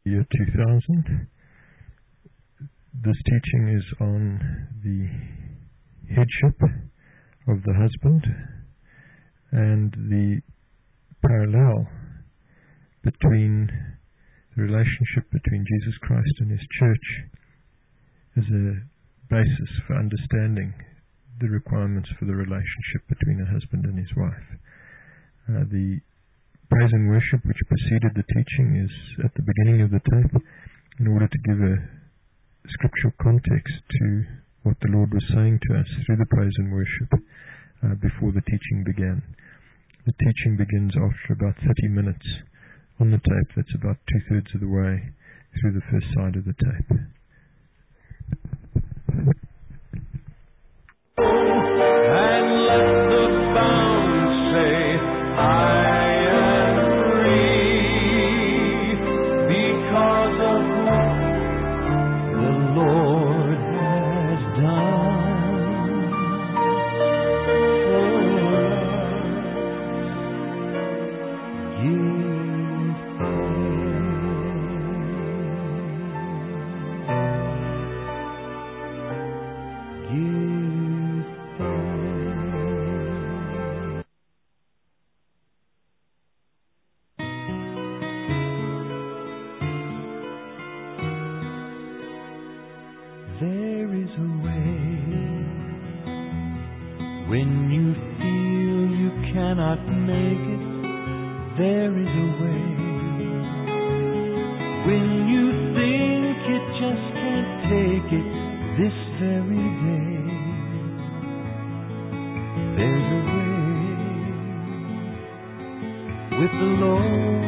year 2000. This teaching is on the headship of the husband and the parallel between the relationship between Jesus Christ and His church as a basis for understanding the requirements for the relationship between a husband and his wife. The praise and worship which preceded the teaching is at the beginning of the tape in order to give a scriptural context to what the Lord was saying to us through the praise and worship before the teaching began. The teaching begins after about 30 minutes on the tape. That's about 2/3 of the way through the first side of the tape. And let the bound say, I am free, because of what the Lord has done for us. Give thanks. Give thanks. There is a way when you feel you cannot make it. There is a way when you think you just can't take it. This very day, there's a way with the Lord,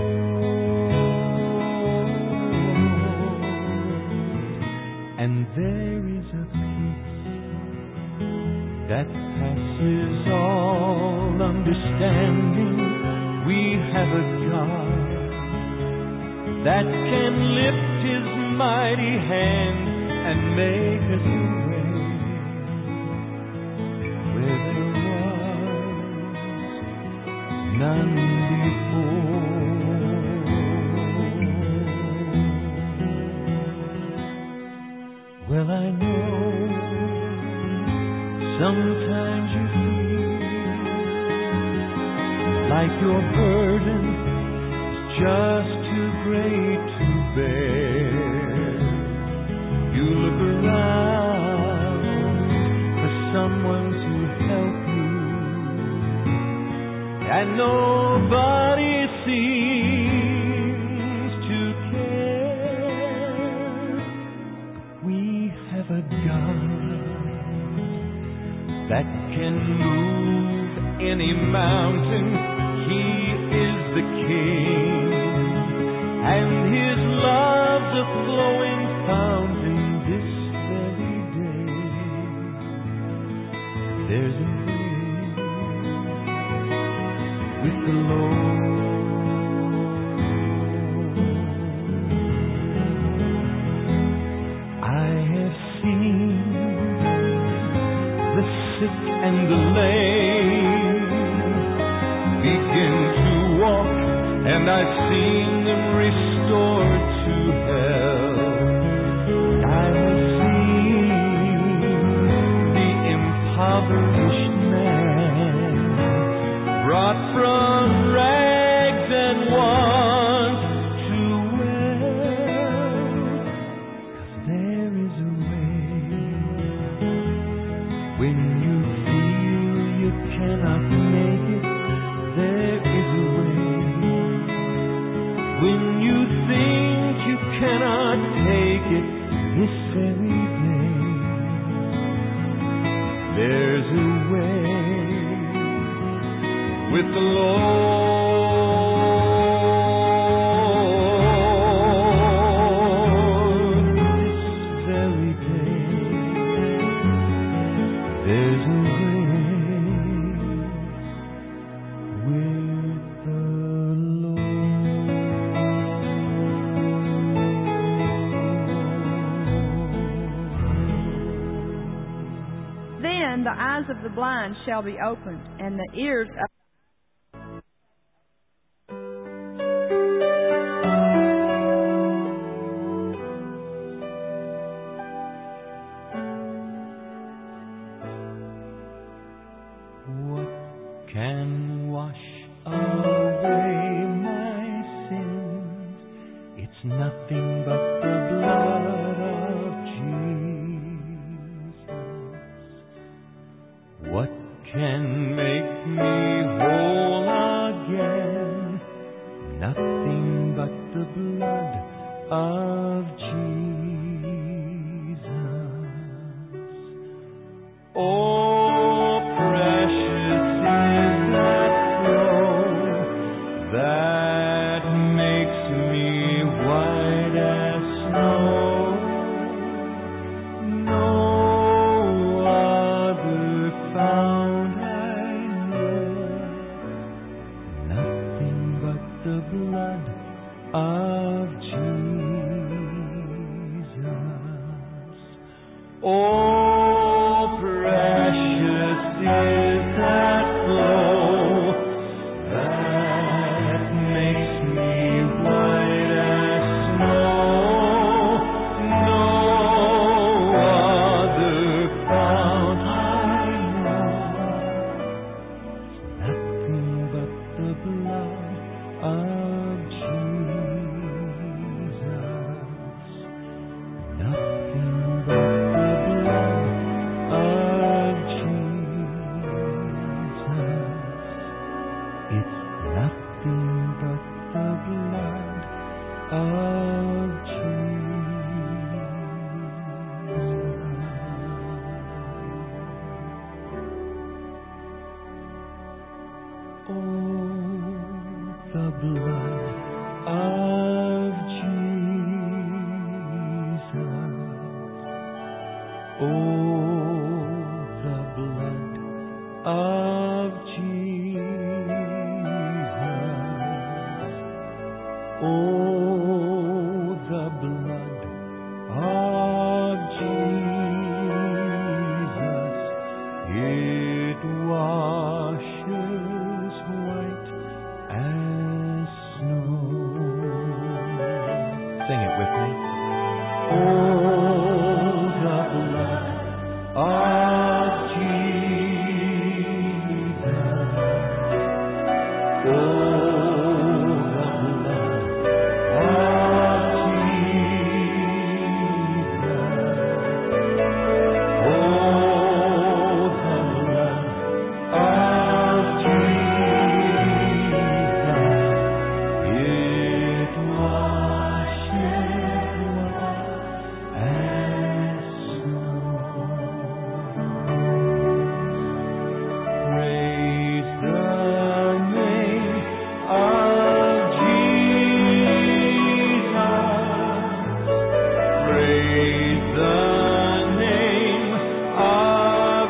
and there is a peace that passes all understanding. We have a God that can lift His mighty hand and make us a way where there was none before. Well, I know sometimes you feel like your burden is just too great to bear. You look around for someone to help you, and nobody seems to care. We have a God that can move any mountain. He is the King, and His love's a flowing fountain. This very day, there's a way with the Lord. I have seen the sick and the lame begin to walk, and I've seen them restored to health. I have seen the impoverished man brought from rags and want to wealth. 'Cause there is a way when you feel you cannot make it. There is a way when you think you cannot take it. This very day, there's a way with the Lord. This very day, there's a way with the Lord. Then the eyes of the blind shall be opened, and the ears of nothing but the blood of Jesus. Oh, precious is that flow that makes me white as snow. No other fount I know, nothing but the blood of Jesus. Oh, precious is that flow that makes me white as snow. No other fount I know, nothing but the blood of Jesus. Nothing but the blood of Jesus. It's nothing but the blood of Jesus. Oh, the blood of Jesus. Oh, the blood of Jesus. Oh, the blood of Jesus. It washes white as snow. Sing it with me. Oh, the blood of Jesus. Oh, the blood of Jesus. Oh, the blood of Jesus. It washes white as snow. Praise the name of Jesus. Praise the name of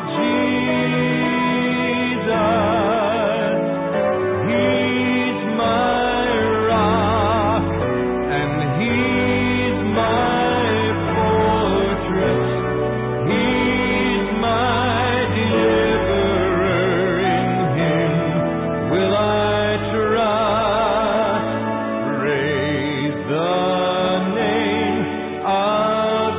Jesus. He's my rock and He's my fortress. He's my deliverer. In Him will I trust. Praise the name of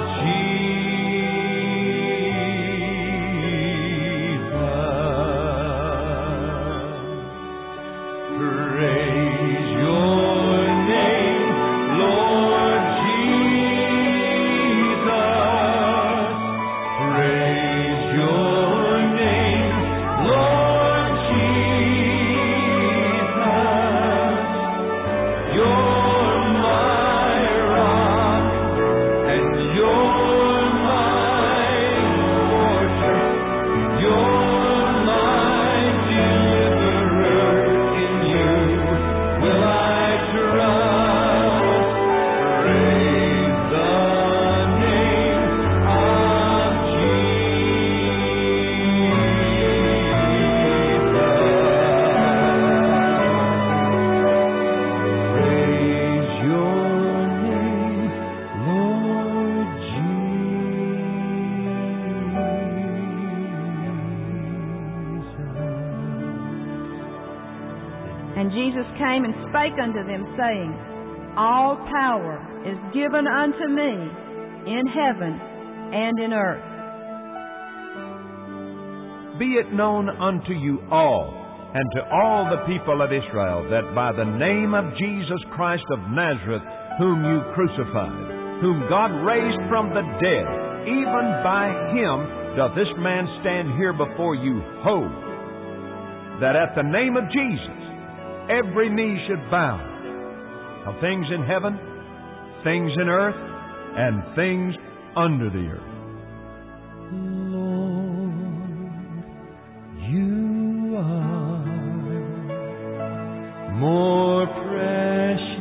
Jesus. Praise your name, Lord Jesus. Praise your name, Lord Jesus. You're my rock and you're my fortress. You're my deliverer. In you will I trust. Praise the name of Jesus. Praise your name, Lord Jesus. And Jesus came and spake unto them, saying, All power is given unto me in heaven and in earth. Be it known unto you all, and to all the people of Israel, that by the name of Jesus Christ of Nazareth, whom you crucified, whom God raised from the dead, even by Him doth this man stand here before you whole. That at the name of Jesus, every knee should bow, of things in heaven, things in earth, and things under the earth. Lord, you are more precious.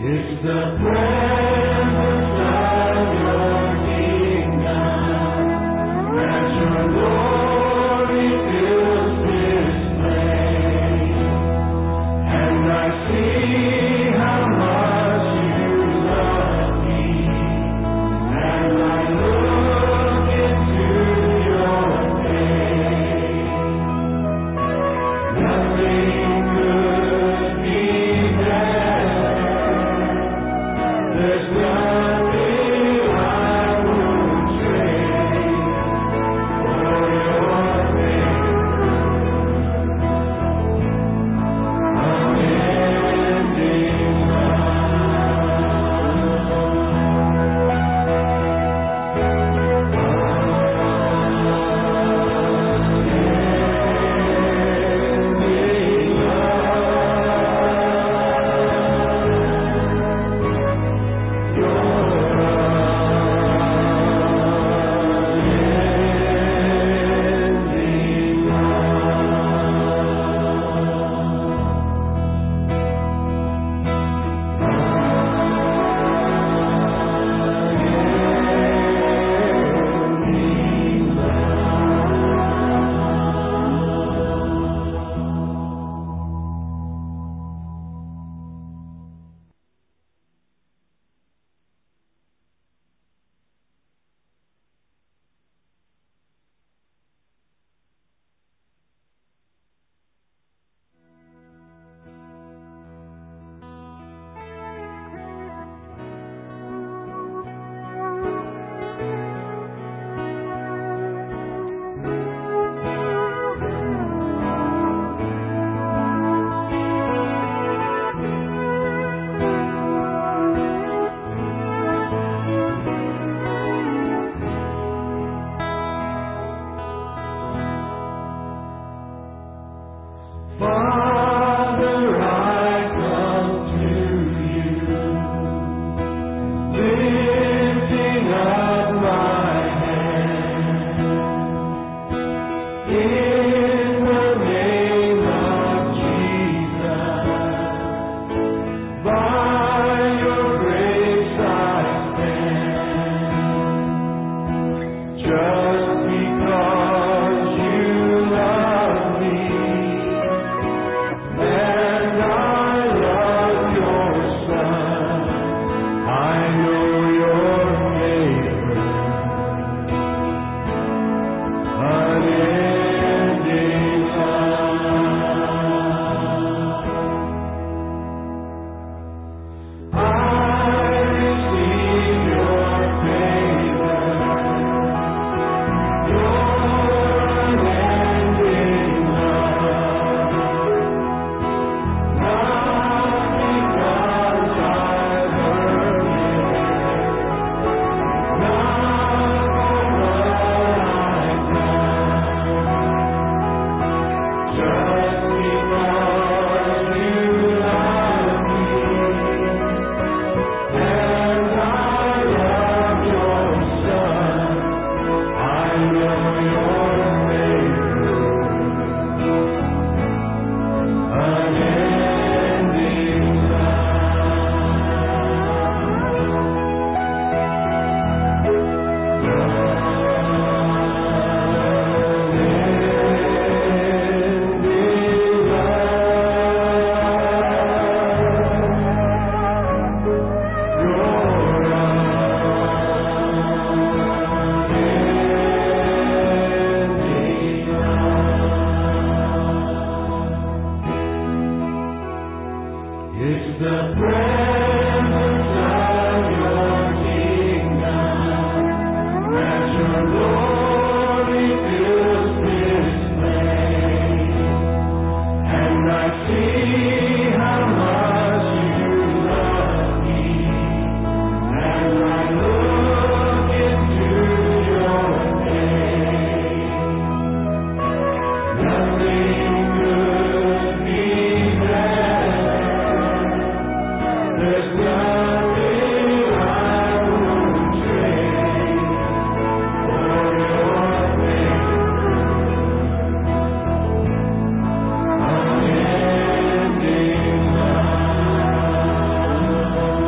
It's the presence of your kingdom that your glory fills this place, and I see how much you love me, and I look into your face. Nothing could be better. There's nothing I would trade for your unending Father, I come to you, lifting up my hand. In the name of Jesus, by your grace I stand. Just because you love me, and I love your Son, I know your favor, unending love. I receive your favor, your unending love. Not because I've earned it, not for what I've done, just because you love me, and I love your Son. I know your favor, unending It's the presence of your kingdom that your glory fills this place, and I see how much you love me, and I look into your face. Nothing could be better. There's nothing I would trade for your favor, unending love.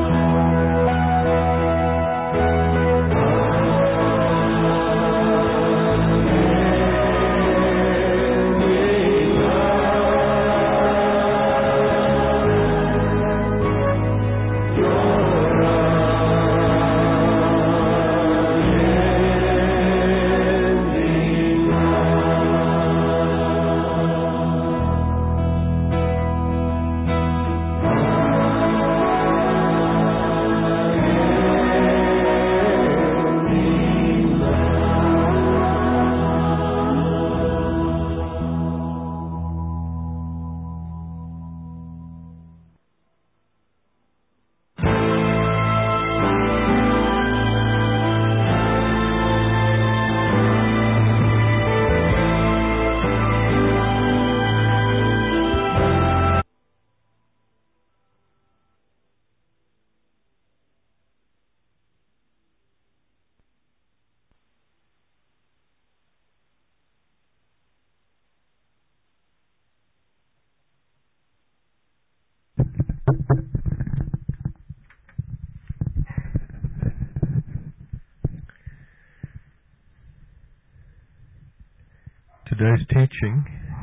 Today's teaching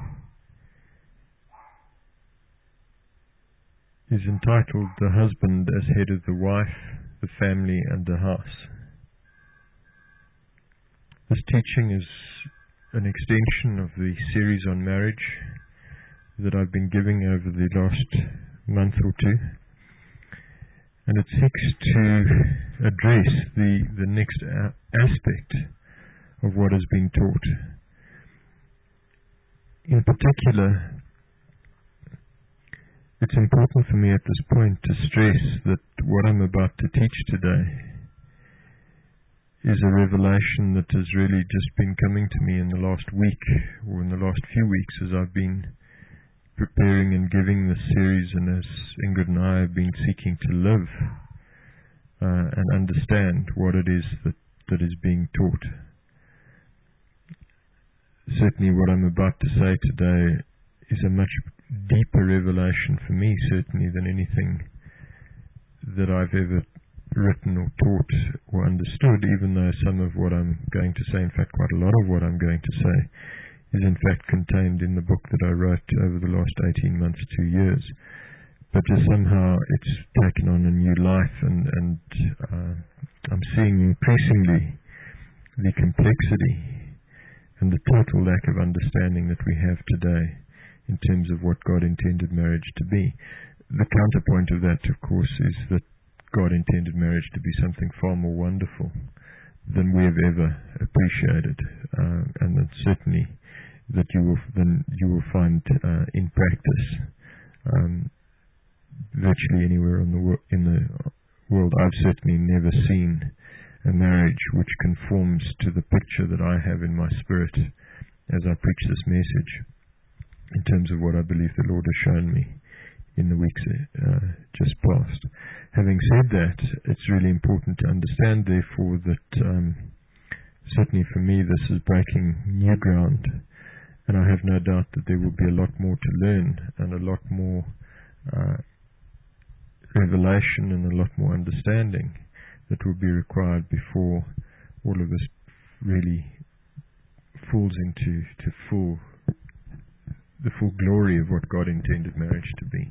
is entitled The Husband as Head of the Wife, the Family and the House. This teaching is an extension of the series on marriage that I've been giving over the last month or two, and it seeks to address the next aspect of what has been taught. In particular, it's important for me at this point to stress that what I'm about to teach today is a revelation that has really just been coming to me in the last week, or in the last few weeks, as I've been preparing and giving this series, and as Ingrid and I have been seeking to live and understand what it is that is being taught. Certainly what I'm about to say today is a much deeper revelation for me, certainly, than anything that I've ever written or taught or understood, even though some of what I'm going to say, in fact quite a lot of what I'm going to say, is in fact contained in the book that I wrote over the last 18 months, 2 years. But just somehow it's taken on a new life, and I'm seeing increasingly the complexity and the total lack of understanding that we have today in terms of what God intended marriage to be. The counterpoint of that, of course, is that God intended marriage to be something far more wonderful than we have ever appreciated, and that certainly that you will find in practice virtually anywhere in the world. I've certainly never seen a marriage which conforms to the picture that I have in my spirit as I preach this message, in terms of what I believe the Lord has shown me in the weeks just past. Having said that, it's really important to understand, therefore, that certainly for me this is breaking new ground, and I have no doubt that there will be a lot more to learn and a lot more revelation and a lot more understanding that will be required before all of this really falls into the full glory of what God intended marriage to be.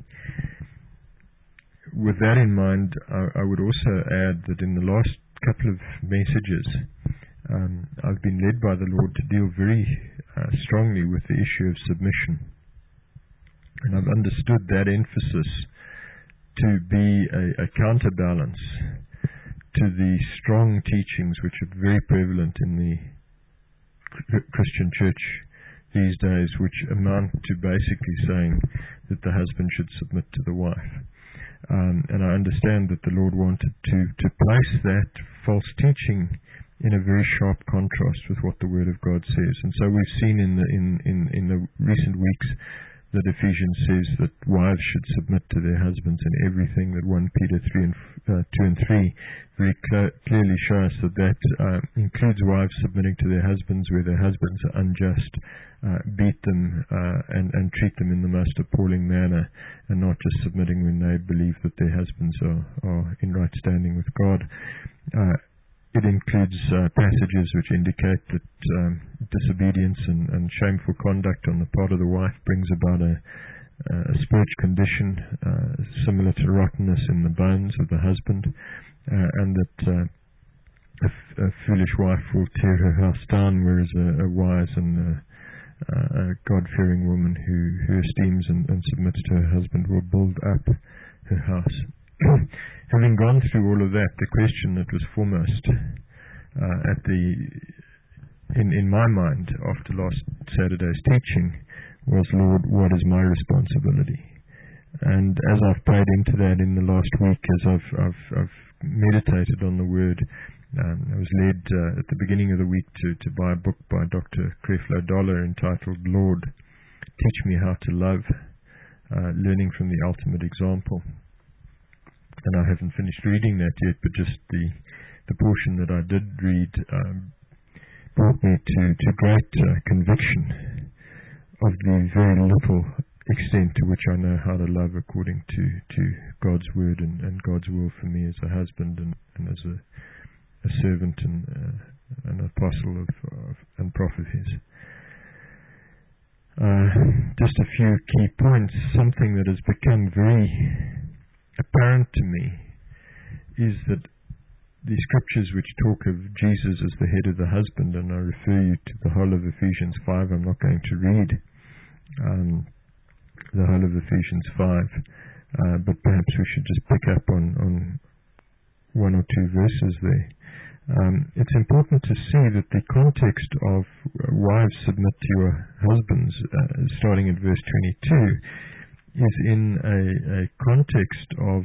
With that in mind, I would also add that in the last couple of messages, I've been led by the Lord to deal very strongly with the issue of submission. And I've understood that emphasis to be a counterbalance to the strong teachings which are very prevalent in the Christian church these days, which amount to basically saying that the husband should submit to the wife. And I understand that the Lord wanted to place that false teaching in a very sharp contrast with what the Word of God says. And so we've seen in the recent weeks that Ephesians says that wives should submit to their husbands in everything, that 1 Peter 2 and 3 very clearly show us that includes wives submitting to their husbands where their husbands are unjust, beat them and treat them in the most appalling manner, and not just submitting when they believe that their husbands are in right standing with God. It includes passages which indicate that disobedience and shameful conduct on the part of the wife brings about a spiritual condition similar to rottenness in the bones of the husband, and that a foolish wife will tear her house down, whereas a wise and a God-fearing woman who esteems and submits to her husband will build up her house. Having gone through all of that, the question that was foremost in my mind after last Saturday's teaching was, Lord, what is my responsibility? And as I've prayed into that in the last week, as I've meditated on the Word, I was led at the beginning of the week to buy a book by Dr. Creflo Dollar entitled, Lord, Teach Me How to Love, Learning from the Ultimate Example. And I haven't finished reading that yet, but just the portion that I did read brought me to great conviction of the very little extent to which I know how to love according to God's Word and God's will for me as a husband and as a servant and an apostle and prophet of His. just a few key points. Something that has become very apparent to me is that the scriptures which talk of Jesus as the head of the husband, and I refer you to the whole of Ephesians 5. I'm not going to read the whole of Ephesians 5, but perhaps we should just pick up on one or two verses there. It's important to see that the context of wives submit to your husbands, starting at verse 22, is in a context of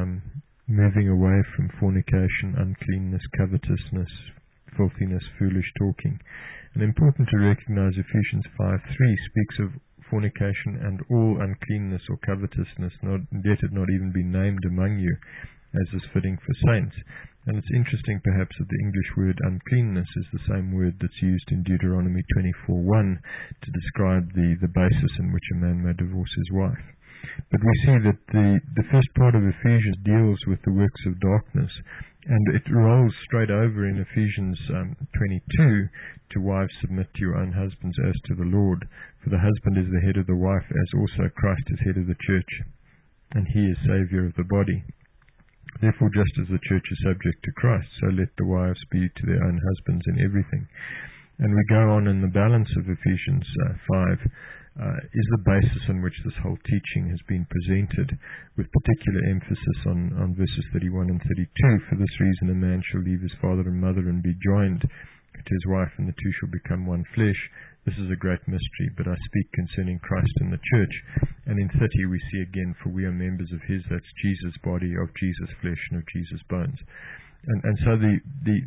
moving away from fornication, uncleanness, covetousness, filthiness, foolish talking. And important to recognize Ephesians 5:3 speaks of fornication and all uncleanness or covetousness, yet it not even be named among you, as is fitting for saints. And it's interesting perhaps that the English word uncleanness is the same word that's used in Deuteronomy 24:1 to describe the basis in which a man may divorce his wife. But we see that the first part of Ephesians deals with the works of darkness, and it rolls straight over in Ephesians 22 to wives submit to your own husbands as to the Lord. For the husband is the head of the wife, as also Christ is head of the church, and he is Saviour of the body. Therefore, just as the church is subject to Christ, so let the wives be to their own husbands in everything. And we go on in the balance of Ephesians 5, is the basis on which this whole teaching has been presented, with particular emphasis on verses 31 and 32. For this reason a man shall leave his father and mother and be joined to his wife, and the two shall become one flesh. This is a great mystery, but I speak concerning Christ and the church. And in 30 we see again, for we are members of his, that's Jesus' body, of Jesus' flesh, and of Jesus' bones. And so the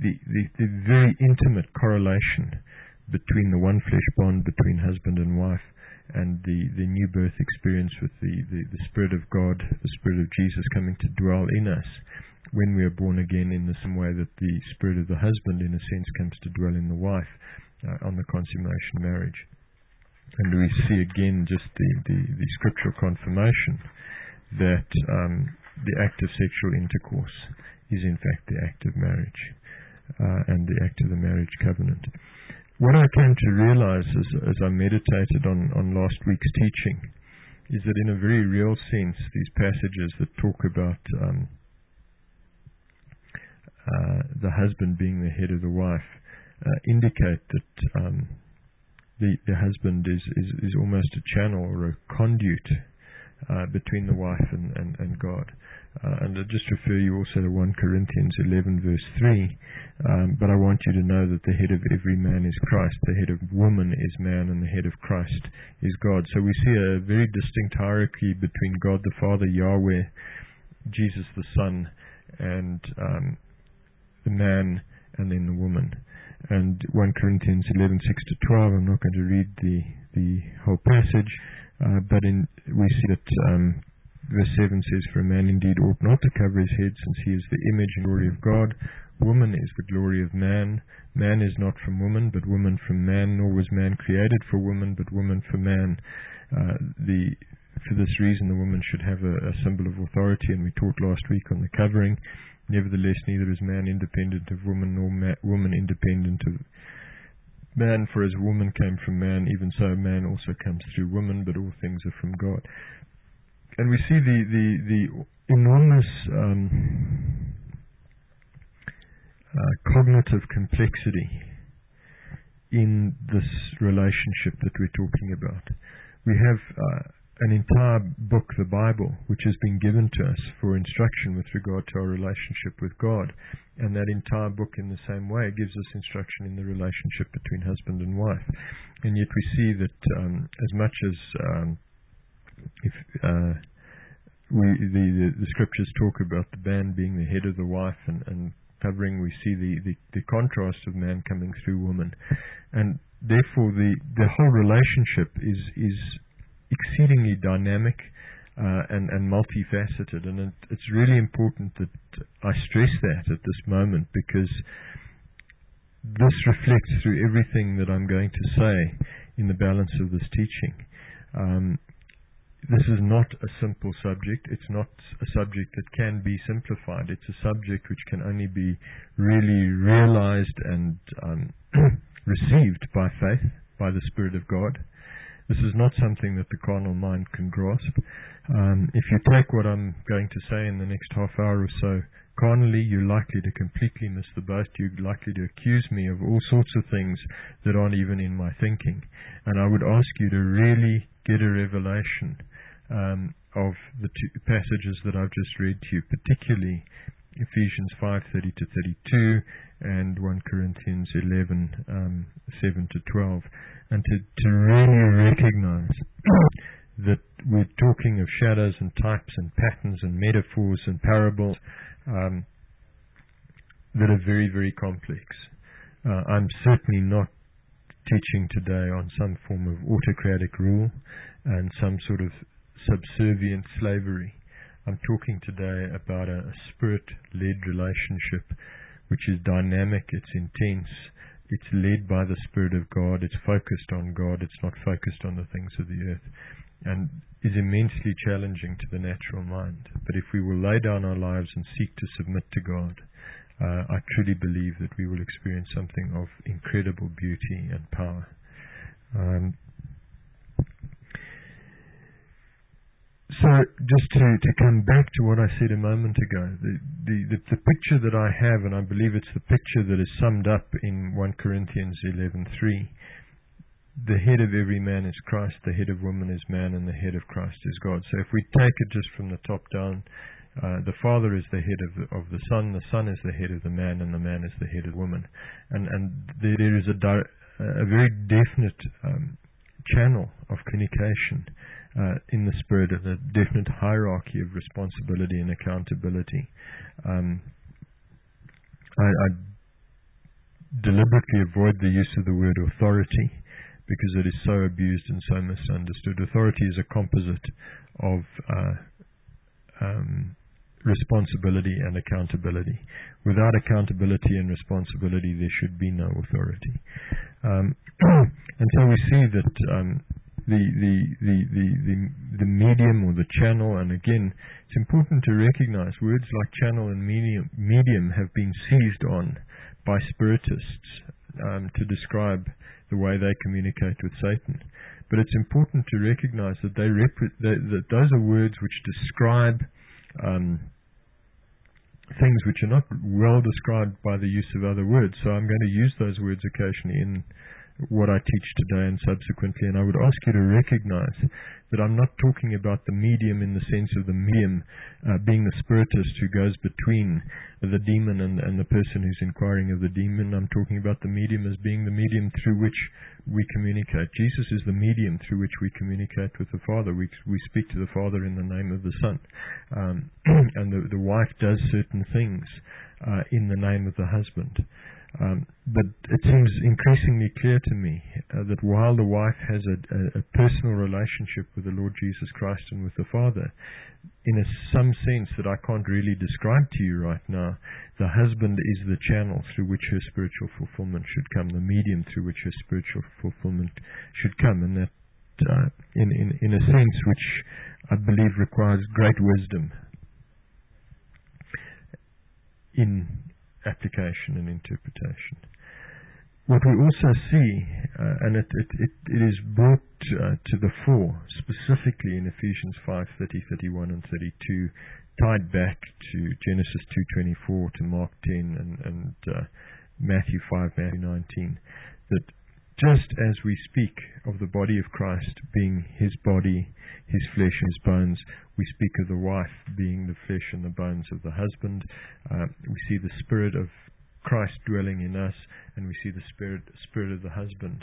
very intimate correlation between the one flesh bond between husband and wife and the new birth experience with the Spirit of God, the Spirit of Jesus coming to dwell in us when we are born again, in the same way that the Spirit of the husband, in a sense, comes to dwell in the wife on the consummation marriage. And we see again just the scriptural confirmation that the act of sexual intercourse is in fact the act of marriage and the act of the marriage covenant. What I came to realize as I meditated on last week's teaching is that in a very real sense, these passages that talk about the husband being the head of the wife indicate that the husband is almost a channel or a conduit between the wife and God. And I'll just refer you also to 1 Corinthians 11 verse 3. But I want you to know that the head of every man is Christ, the head of woman is man, and the head of Christ is God. So we see a very distinct hierarchy between God the Father, Yahweh, Jesus the Son, and the man, and then the woman. And 1 Corinthians 11, 6-12, I'm not going to read the whole passage, but we see that verse 7 says, for a man indeed ought not to cover his head, since he is the image and glory of God. Woman is the glory of man. Man is not from woman, but woman from man, nor was man created for woman, but woman for man. For this reason the woman should have a symbol of authority, and we taught last week on the covering. Nevertheless, neither is man independent of woman, nor woman independent of man, for as woman came from man, even so man also comes through woman, but all things are from God. And we see the enormous cognitive complexity in this relationship that we're talking about. We have an entire book, the Bible, which has been given to us for instruction with regard to our relationship with God. And that entire book, in the same way, gives us instruction in the relationship between husband and wife. And yet we see that as much as the scriptures talk about the man being the head of the wife and covering, we see the contrast of man coming through woman. And therefore the whole relationship is exceedingly dynamic and multifaceted, and it's really important that I stress that at this moment, because this reflects through everything that I'm going to say in the balance of this teaching. This is not a simple subject. It's not a subject that can be simplified. It's a subject which can only be really realized and received by faith, by the Spirit of God. This is not something that the carnal mind can grasp. If you take what I'm going to say in the next half hour or so carnally, you're likely to completely miss the boat. You're likely to accuse me of all sorts of things that aren't even in my thinking. And I would ask you to really get a revelation of the two passages that I've just read to you, particularly Ephesians 5:30 to 32 and 1 Corinthians 11 7 to 12, and to really recognize that we're talking of shadows and types and patterns and metaphors and parables that are very, very complex. I'm certainly not teaching today on some form of autocratic rule and some sort of subservient slavery. I'm talking today about a spirit-led relationship which is dynamic, it's intense, it's led by the Spirit of God, it's focused on God, it's not focused on the things of the earth, and is immensely challenging to the natural mind. But if we will lay down our lives and seek to submit to God, I truly believe that we will experience something of incredible beauty and power. So just to come back to what I said a moment ago, the picture that I have, and I believe it's the picture that is summed up in 1 Corinthians 11:3, the head of every man is Christ, the head of woman is man, and the head of Christ is God. So if we take it just from the top down, the Father is the head of the Son is the head of the man, and the man is the head of the woman. And there is a very definite channel of communication in the Spirit, and a definite hierarchy of responsibility and accountability. I deliberately avoid the use of the word authority because it is so abused and so misunderstood. Authority is a composite of responsibility and accountability. Without accountability and responsibility, there should be no authority. And so we see that the medium or the channel, and again, it's important to recognize words like channel and medium have been seized on by spiritists to describe the way they communicate with Satan. But it's important to recognize that that those are words which describe things which are not well described by the use of other words. So I'm going to use those words occasionally in what I teach today and subsequently, and I would ask you to recognize that I'm not talking about the medium in the sense of the medium being the spiritist who goes between the demon and the person who's inquiring of the demon. I'm talking about the medium as being the medium through which we communicate. Jesus is the medium through which we communicate with the Father. We speak to the Father in the name of the Son. And the wife does certain things in the name of the husband. But it seems increasingly clear to me that while the wife has a personal relationship with the Lord Jesus Christ and with the Father, in some sense that I can't really describe to you right now, the husband is the channel through which her spiritual fulfillment should come, the medium through which her spiritual fulfillment should come, and that in a sense which I believe requires great wisdom in application and interpretation. What we also see, and it is brought to the fore specifically in Ephesians 5:30, 31 and 32, tied back to Genesis 2:24, to Mark 10 and Matthew 5, Matthew 19, that just as we speak of the body of Christ being His body, His flesh, His bones, we speak of the wife being the flesh and the bones of the husband. We see the Spirit of Christ dwelling in us, and we see the Spirit of the husband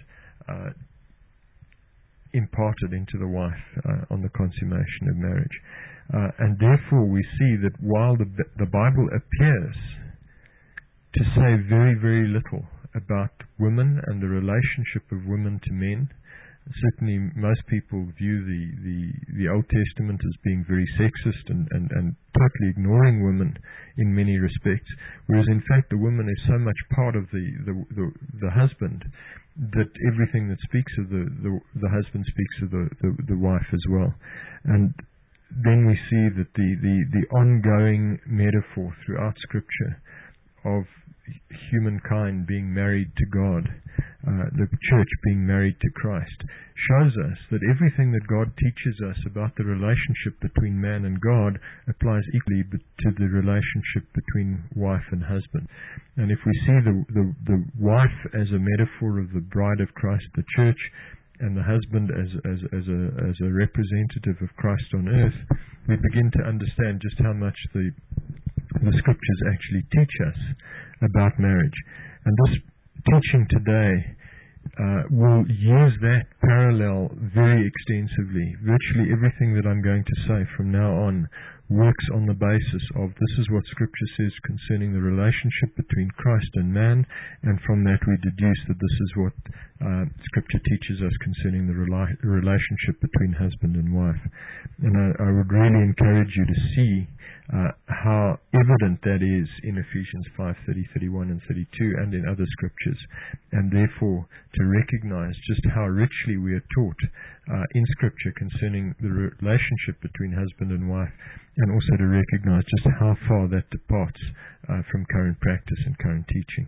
imparted into the wife on the consummation of marriage. And therefore we see that while the Bible appears to say very, very little about women and the relationship of women to men, certainly most people view the Old Testament as being very sexist and totally ignoring women in many respects, whereas in fact the woman is so much part of the husband that everything that speaks of the husband speaks of the wife as well. And then we see that the ongoing metaphor throughout Scripture of humankind being married to God, the church being married to Christ, shows us that everything that God teaches us about the relationship between man and God applies equally to the relationship between wife and husband. And if we see the wife as a metaphor of the bride of Christ, the church, and the husband as a representative of Christ on earth, we begin to understand just how much the Scriptures actually teach us about marriage. And this teaching today will use that parallel very extensively. Virtually everything that I'm going to say from now on works on the basis of this is what Scripture says concerning the relationship between Christ and man, and from that we deduce that this is what Scripture teaches us concerning the relationship between husband and wife. And I would really encourage you to see how evident that is in Ephesians 5:30, 31 and 32 and in other Scriptures, and therefore to recognize just how richly we are taught in Scripture concerning the relationship between husband and wife, and also to recognize just how far that departs from current practice and current teaching.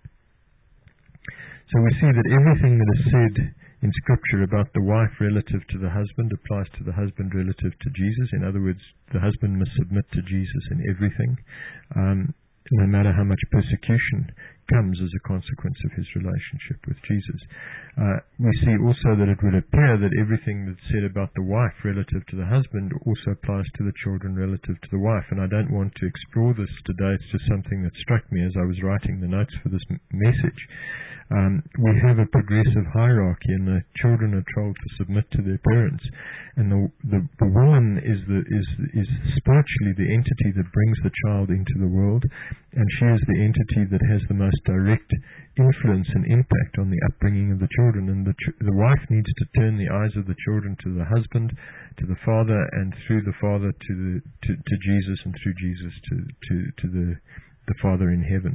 So we see that everything that is said in Scripture about the wife relative to the husband applies to the husband relative to Jesus. In other words, the husband must submit to Jesus in everything, no matter how much persecution comes as a consequence of his relationship with Jesus. We see also that it would appear that everything that's said about the wife relative to the husband also applies to the children relative to the wife. And I don't want to explore this today. It's just something that struck me as I was writing the notes for this message. We have a progressive hierarchy, and the children are told to submit to their parents. And the woman is spiritually the entity that brings the child into the world, and she is the entity that has the most direct influence and impact on the upbringing of the children. And the wife needs to turn the eyes of the children to the husband, to the father, and through the father to Jesus, and through Jesus to the Father in heaven.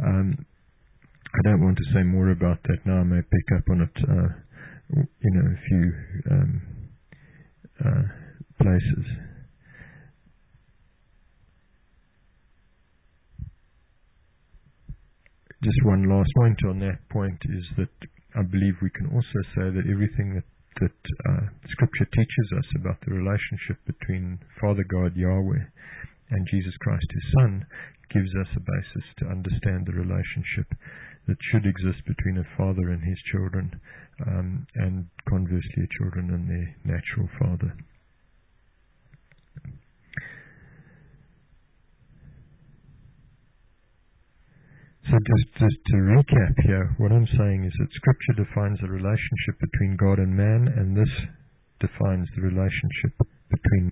I don't want to say more about that now. I may pick up on it in a few places. Just one last point on that point is that I believe we can also say that everything that Scripture teaches us about the relationship between Father God, Yahweh, and Jesus Christ, His Son, gives us a basis to understand the relationship that should exist between a father and his children, and conversely a children and their natural father. So just to recap here, what I'm saying is that Scripture defines the relationship between God and man, and this defines the relationship between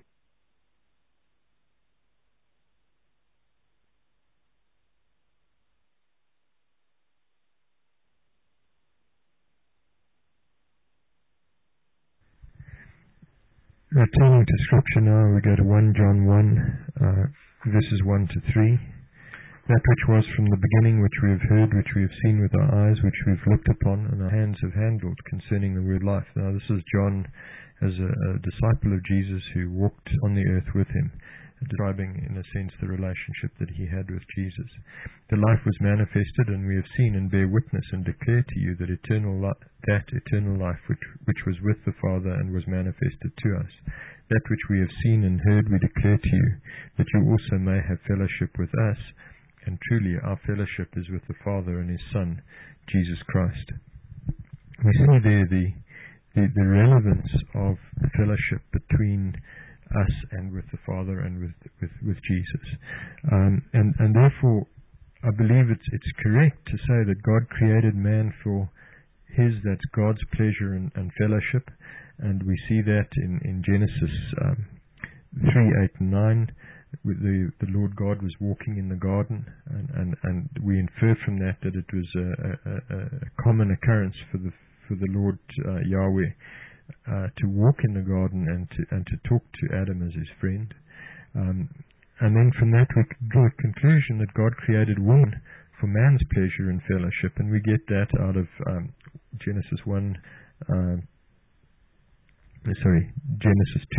Returning to Scripture now, we go to 1 John 1, verses 1 to 3. That which was from the beginning, which we have heard, which we have seen with our eyes, which we have looked upon, and our hands have handled, concerning the word life. Now this is John as a disciple of Jesus who walked on the earth with him, describing in a sense the relationship that he had with Jesus. The life was manifested, and we have seen and bear witness and declare to you that eternal life which was with the Father and was manifested to us. That which we have seen and heard we declare to you, that you also may have fellowship with us. And truly our fellowship is with the Father and His Son, Jesus Christ. We see there the relevance of fellowship between us and with the Father and with Jesus. And therefore, I believe it's correct to say that God created man for that's God's pleasure and fellowship. And we see that in Genesis 3, 8 and 9. The Lord God was walking in the garden, and we infer from that it was a common occurrence for the Lord Yahweh to walk in the garden and to talk to Adam as his friend. And then from that we draw a conclusion that God created woman for man's pleasure and fellowship, and we get that out of Genesis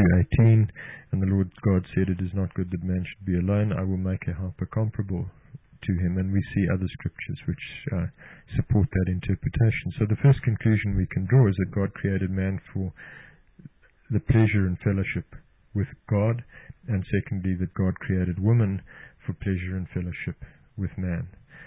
2:18, and the Lord God said, "It is not good that man should be alone. I will make a helper comparable to him, and we see other scriptures which support that interpretation. So the first conclusion we can draw is that God created man for the pleasure and fellowship with God, and secondly, that God created woman for pleasure and fellowship with man.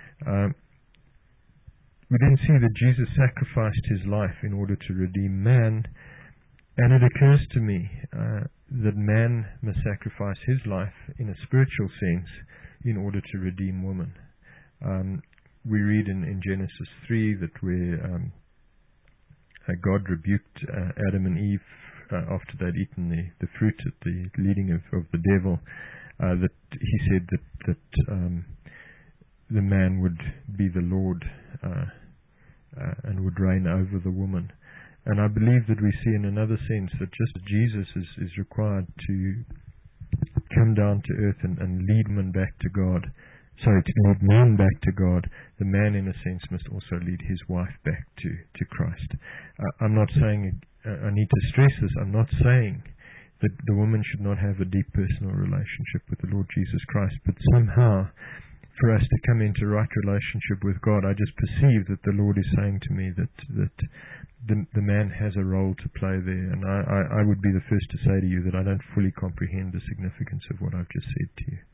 We then see that Jesus sacrificed his life in order to redeem man, and it occurs to me that man must sacrifice his life in a spiritual sense in order to redeem woman. We read in Genesis 3 that where God rebuked Adam and Eve after they'd eaten the fruit at the leading of the devil, that he said that the man would be the Lord and would reign over the woman. And I believe that we see in another sense that just as Jesus is required to come down to earth and lead man back to God, to lead man back to God, the man in a sense must also lead his wife back to Christ. I'm not saying, I need to stress this, I'm not saying that the woman should not have a deep personal relationship with the Lord Jesus Christ, but somehow for us to come into right relationship with God, I just perceive that the Lord is saying to me that the man has a role to play there, and I would be the first to say to you that I don't fully comprehend the significance of what I've just said to you.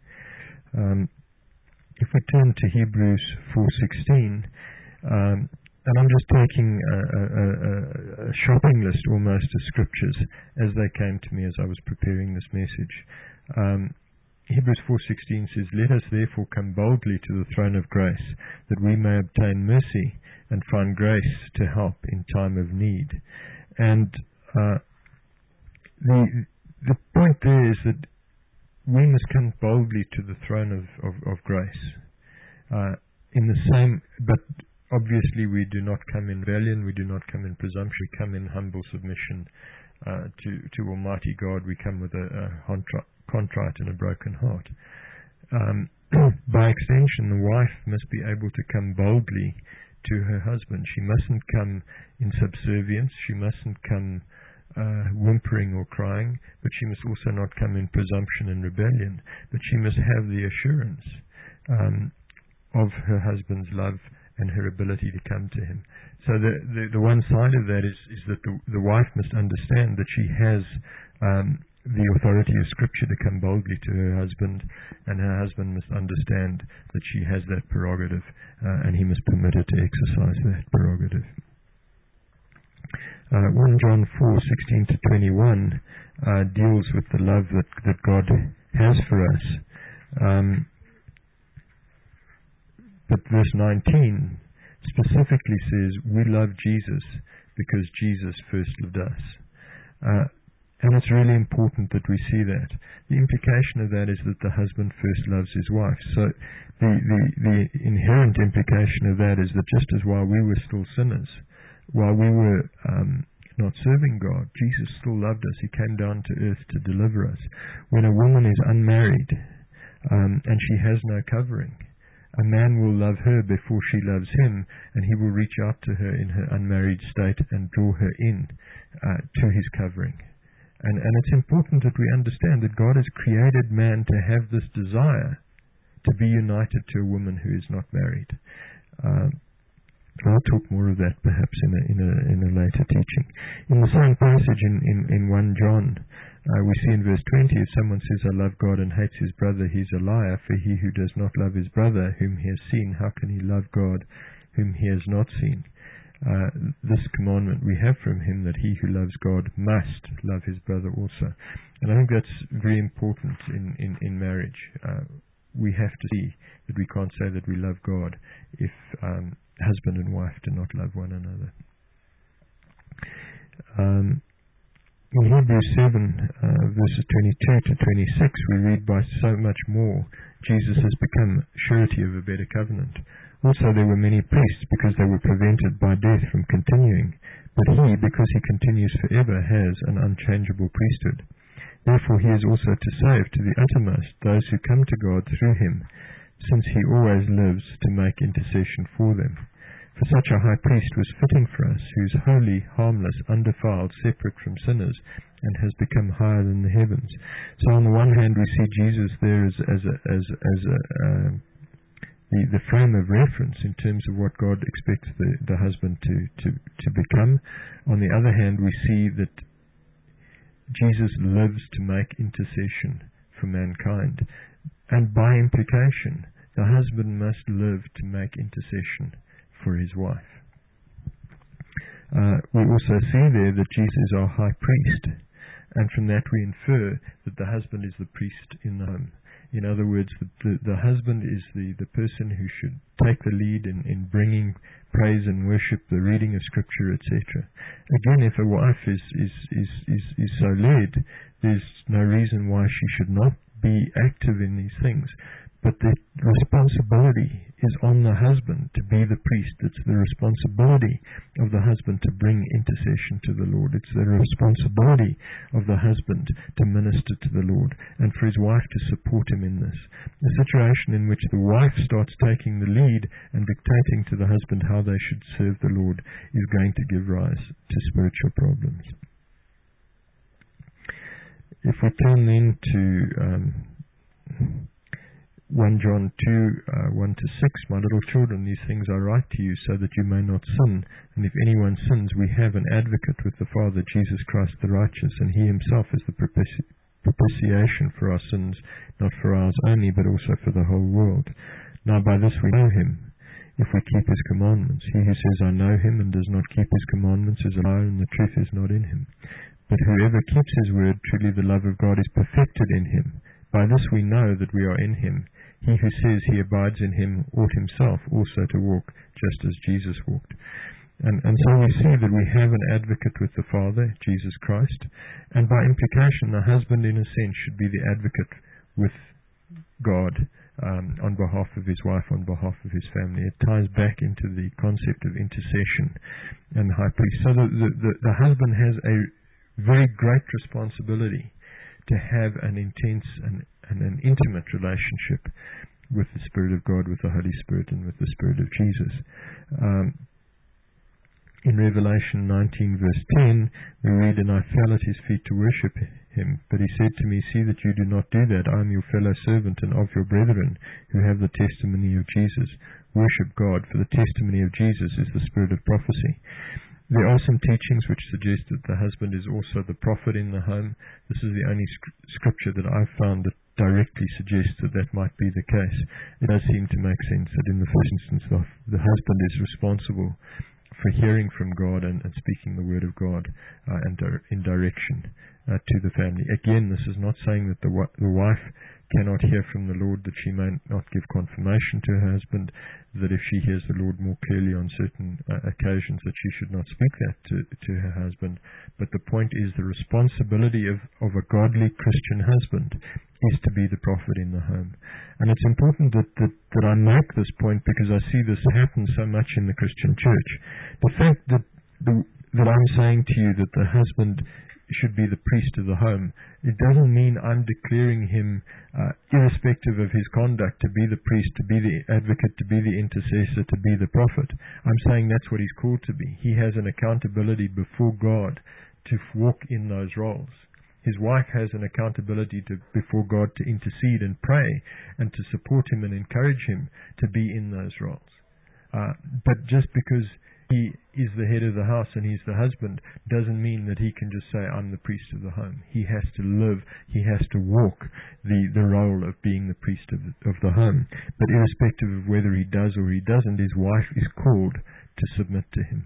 If we turn to Hebrews 4:16, and I'm just taking a shopping list almost of scriptures as they came to me as I was preparing this message. Hebrews 4:16 says, "Let us therefore come boldly to the throne of grace, that we may obtain mercy and find grace to help in time of need." And the point there is that we must come boldly to the throne of grace. In the same, but obviously we do not come in rebellion, we do not come in presumption, we come in humble submission to Almighty God. We come with a contrite and a broken heart. By extension, the wife must be able to come boldly to her husband. She mustn't come in subservience. She mustn't come whimpering or crying, but she must also not come in presumption and rebellion. But she must have the assurance of her husband's love and her ability to come to him. So the one side of that is that the wife must understand that she has the authority of Scripture to come boldly to her husband, and her husband must understand that she has that prerogative, and he must permit her to exercise that prerogative. 1 John 4:16 to 21 deals with the love that God has for us. But verse 19 specifically says, "We love Jesus because Jesus first loved us." And it's really important that we see that. The implication of that is that the husband first loves his wife. So the inherent implication of that is that just as while we were still sinners, while we were not serving God, Jesus still loved us. He came down to earth to deliver us. When a woman is unmarried and she has no covering, a man will love her before she loves him, and he will reach out to her in her unmarried state and draw her in to his covering. And it's important that we understand that God has created man to have this desire to be united to a woman who is not married. I'll talk more of that perhaps in a later teaching. In the same passage in 1 John, we see in verse 20, if someone says, "I love God," and hates his brother, he's a liar. For he who does not love his brother whom he has seen, how can he love God whom he has not seen? This commandment we have from him, that he who loves God must love his brother also. And I think that's very important in marriage. We have to see that we can't say that we love God if husband and wife do not love one another. In Hebrews 7, verses 22 to 26, we read, "By so much more Jesus has become surety of a better covenant. Also there were many priests, because they were prevented by death from continuing. But he, because he continues forever, has an unchangeable priesthood. Therefore he is also to save to the uttermost those who come to God through him, since he always lives to make intercession for them. For such a high priest was fitting for us, who is holy, harmless, undefiled, separate from sinners, and has become higher than the heavens." So on the one hand we see Jesus there as the frame of reference in terms of what God expects the husband to become. On the other hand, we see that Jesus lives to make intercession for mankind. And by implication, the husband must live to make intercession for his wife. We also see there that Jesus is our high priest, and from that we infer that the husband is the priest in the home. In other words, the husband is the person who should take the lead in bringing praise and worship, the reading of Scripture, etc. Again, if a wife is so led, there's no reason why she should not be active in these things. But the responsibility is on the husband to be the priest. It's the responsibility of the husband to bring intercession to the Lord. It's the responsibility of the husband to minister to the Lord and for his wife to support him in this. A situation in which the wife starts taking the lead and dictating to the husband how they should serve the Lord is going to give rise to spiritual problems. If we turn then to 1 John 2, 1 to 6, my little children, these things I write to you so that you may not sin. And if anyone sins, we have an advocate with the Father, Jesus Christ the righteous, and he himself is the propitiation for our sins, not for ours only, but also for the whole world. Now by this we know him, if we keep his commandments. He who says, I know him, and does not keep his commandments is a liar, and the truth is not in him. But whoever keeps his word, truly the love of God is perfected in him. By this we know that we are in him. He who says he abides in him ought himself also to walk just as Jesus walked. And so we see that we have an advocate with the Father, Jesus Christ, and by implication the husband in a sense should be the advocate with God on behalf of his wife, on behalf of his family. It ties back into the concept of intercession and high priest. So the husband has a very great responsibility to have an intense and an intimate relationship with the Spirit of God, with the Holy Spirit, and with the Spirit of Jesus. In Revelation 19 verse 10, we read, And I fell at his feet to worship him. But he said to me, See that you do not do that. I am your fellow servant and of your brethren who have the testimony of Jesus. Worship God, for the testimony of Jesus is the spirit of prophecy. There are some teachings which suggest that the husband is also the prophet in the home. This is the only scripture that I've found that directly suggests that that might be the case. It does seem to make sense that in the first instance the husband is responsible for hearing from God and speaking the word of God and in direction to the family. Again, this is not saying that the wife cannot hear from the Lord, that she may not give confirmation to her husband, that if she hears the Lord more clearly on certain occasions, that she should not speak that to her husband. But the point is the responsibility of a godly Christian husband is to be the prophet in the home. And it's important that I make this point because I see this happen so much in the Christian church. The fact that I'm saying to you that the husband should be the priest of the home, it doesn't mean I'm declaring him, irrespective of his conduct, to be the priest, to be the advocate, to be the intercessor, to be the prophet. I'm saying that's what he's called to be. He has an accountability before God to walk in those roles. His wife has an accountability before God to intercede and pray and to support him and encourage him to be in those roles. But just because he is the head of the house and he's the husband doesn't mean that he can just say, I'm the priest of the home. He has to live, he has to walk the role of being the priest of the home. But irrespective of whether he does or he doesn't, his wife is called to submit to him.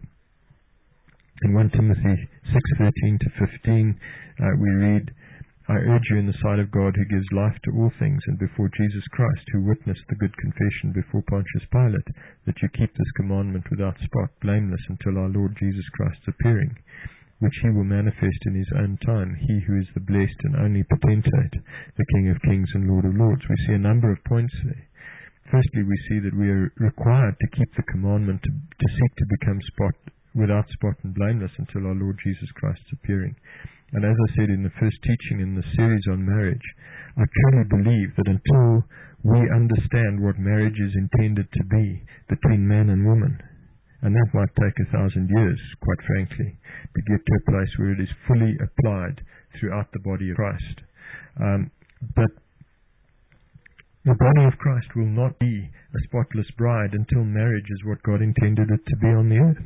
In 1 Timothy 6:13 to 15, we read, I urge you in the sight of God who gives life to all things, and before Jesus Christ, who witnessed the good confession before Pontius Pilate, that you keep this commandment without spot, blameless, until our Lord Jesus Christ's appearing, which he will manifest in his own time, he who is the blessed and only potentate, the King of kings and Lord of lords. We see a number of points there. Firstly, we see that we are required to keep the commandment to seek to become without spot and blameless until our Lord Jesus Christ's appearing. And as I said in the first teaching in the series on marriage, I truly believe that until we understand what marriage is intended to be between man and woman, and that might take 1,000 years, quite frankly, to get to a place where it is fully applied throughout the body of Christ. But The body of Christ will not be a spotless bride until marriage is what God intended it to be on the earth.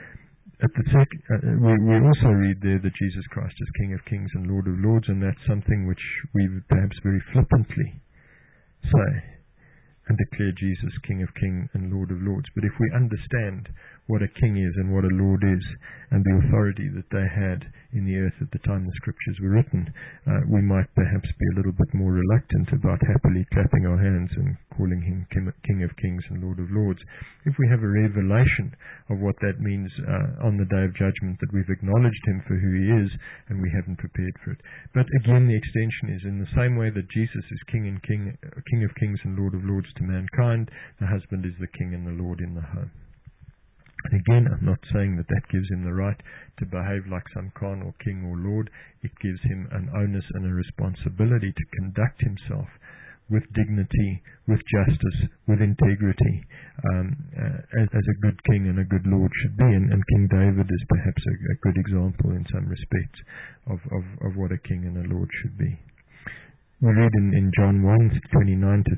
We also read there that Jesus Christ is King of Kings and Lord of Lords, and that's something which we perhaps very flippantly say and declare Jesus King of Kings and Lord of Lords. But if we understand what a king is and what a lord is, and the authority that they had in the earth at the time the scriptures were written, we might perhaps be a little bit more reluctant about happily clapping our hands and calling him King of Kings and Lord of Lords. If we have a revelation of what that means on the day of judgment, that we've acknowledged him for who he is and we haven't prepared for it. But again, the extension is in the same way that Jesus is King of Kings and Lord of Lords to mankind, the husband is the king and the lord in the home. And again, I'm not saying that gives him the right to behave like some carnal king or lord. It gives him an onus and a responsibility to conduct himself with dignity, with justice, with integrity, as a good king and a good lord should be. And King David is perhaps a good example in some respects of what a king and a lord should be. We read in John 1:29 to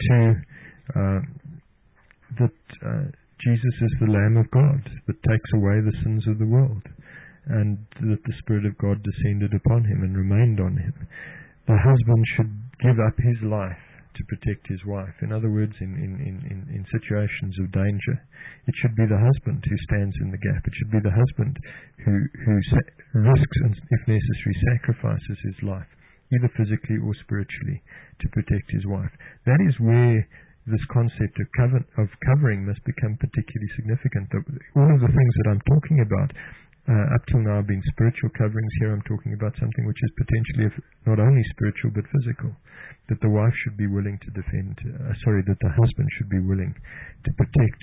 32 that Jesus is the Lamb of God that takes away the sins of the world, and that the Spirit of God descended upon him and remained on him. The husband should give up his life to protect his wife. In other words, in situations of danger, it should be the husband who stands in the gap. It should be the husband who risks and, if necessary, sacrifices his life, either physically or spiritually, to protect his wife. That is where this concept of covering must become particularly significant. All of the things that I'm talking about up till now have been spiritual coverings. Here I'm talking about something which is potentially not only spiritual but physical. That the wife should be willing to defend, that the husband should be willing to protect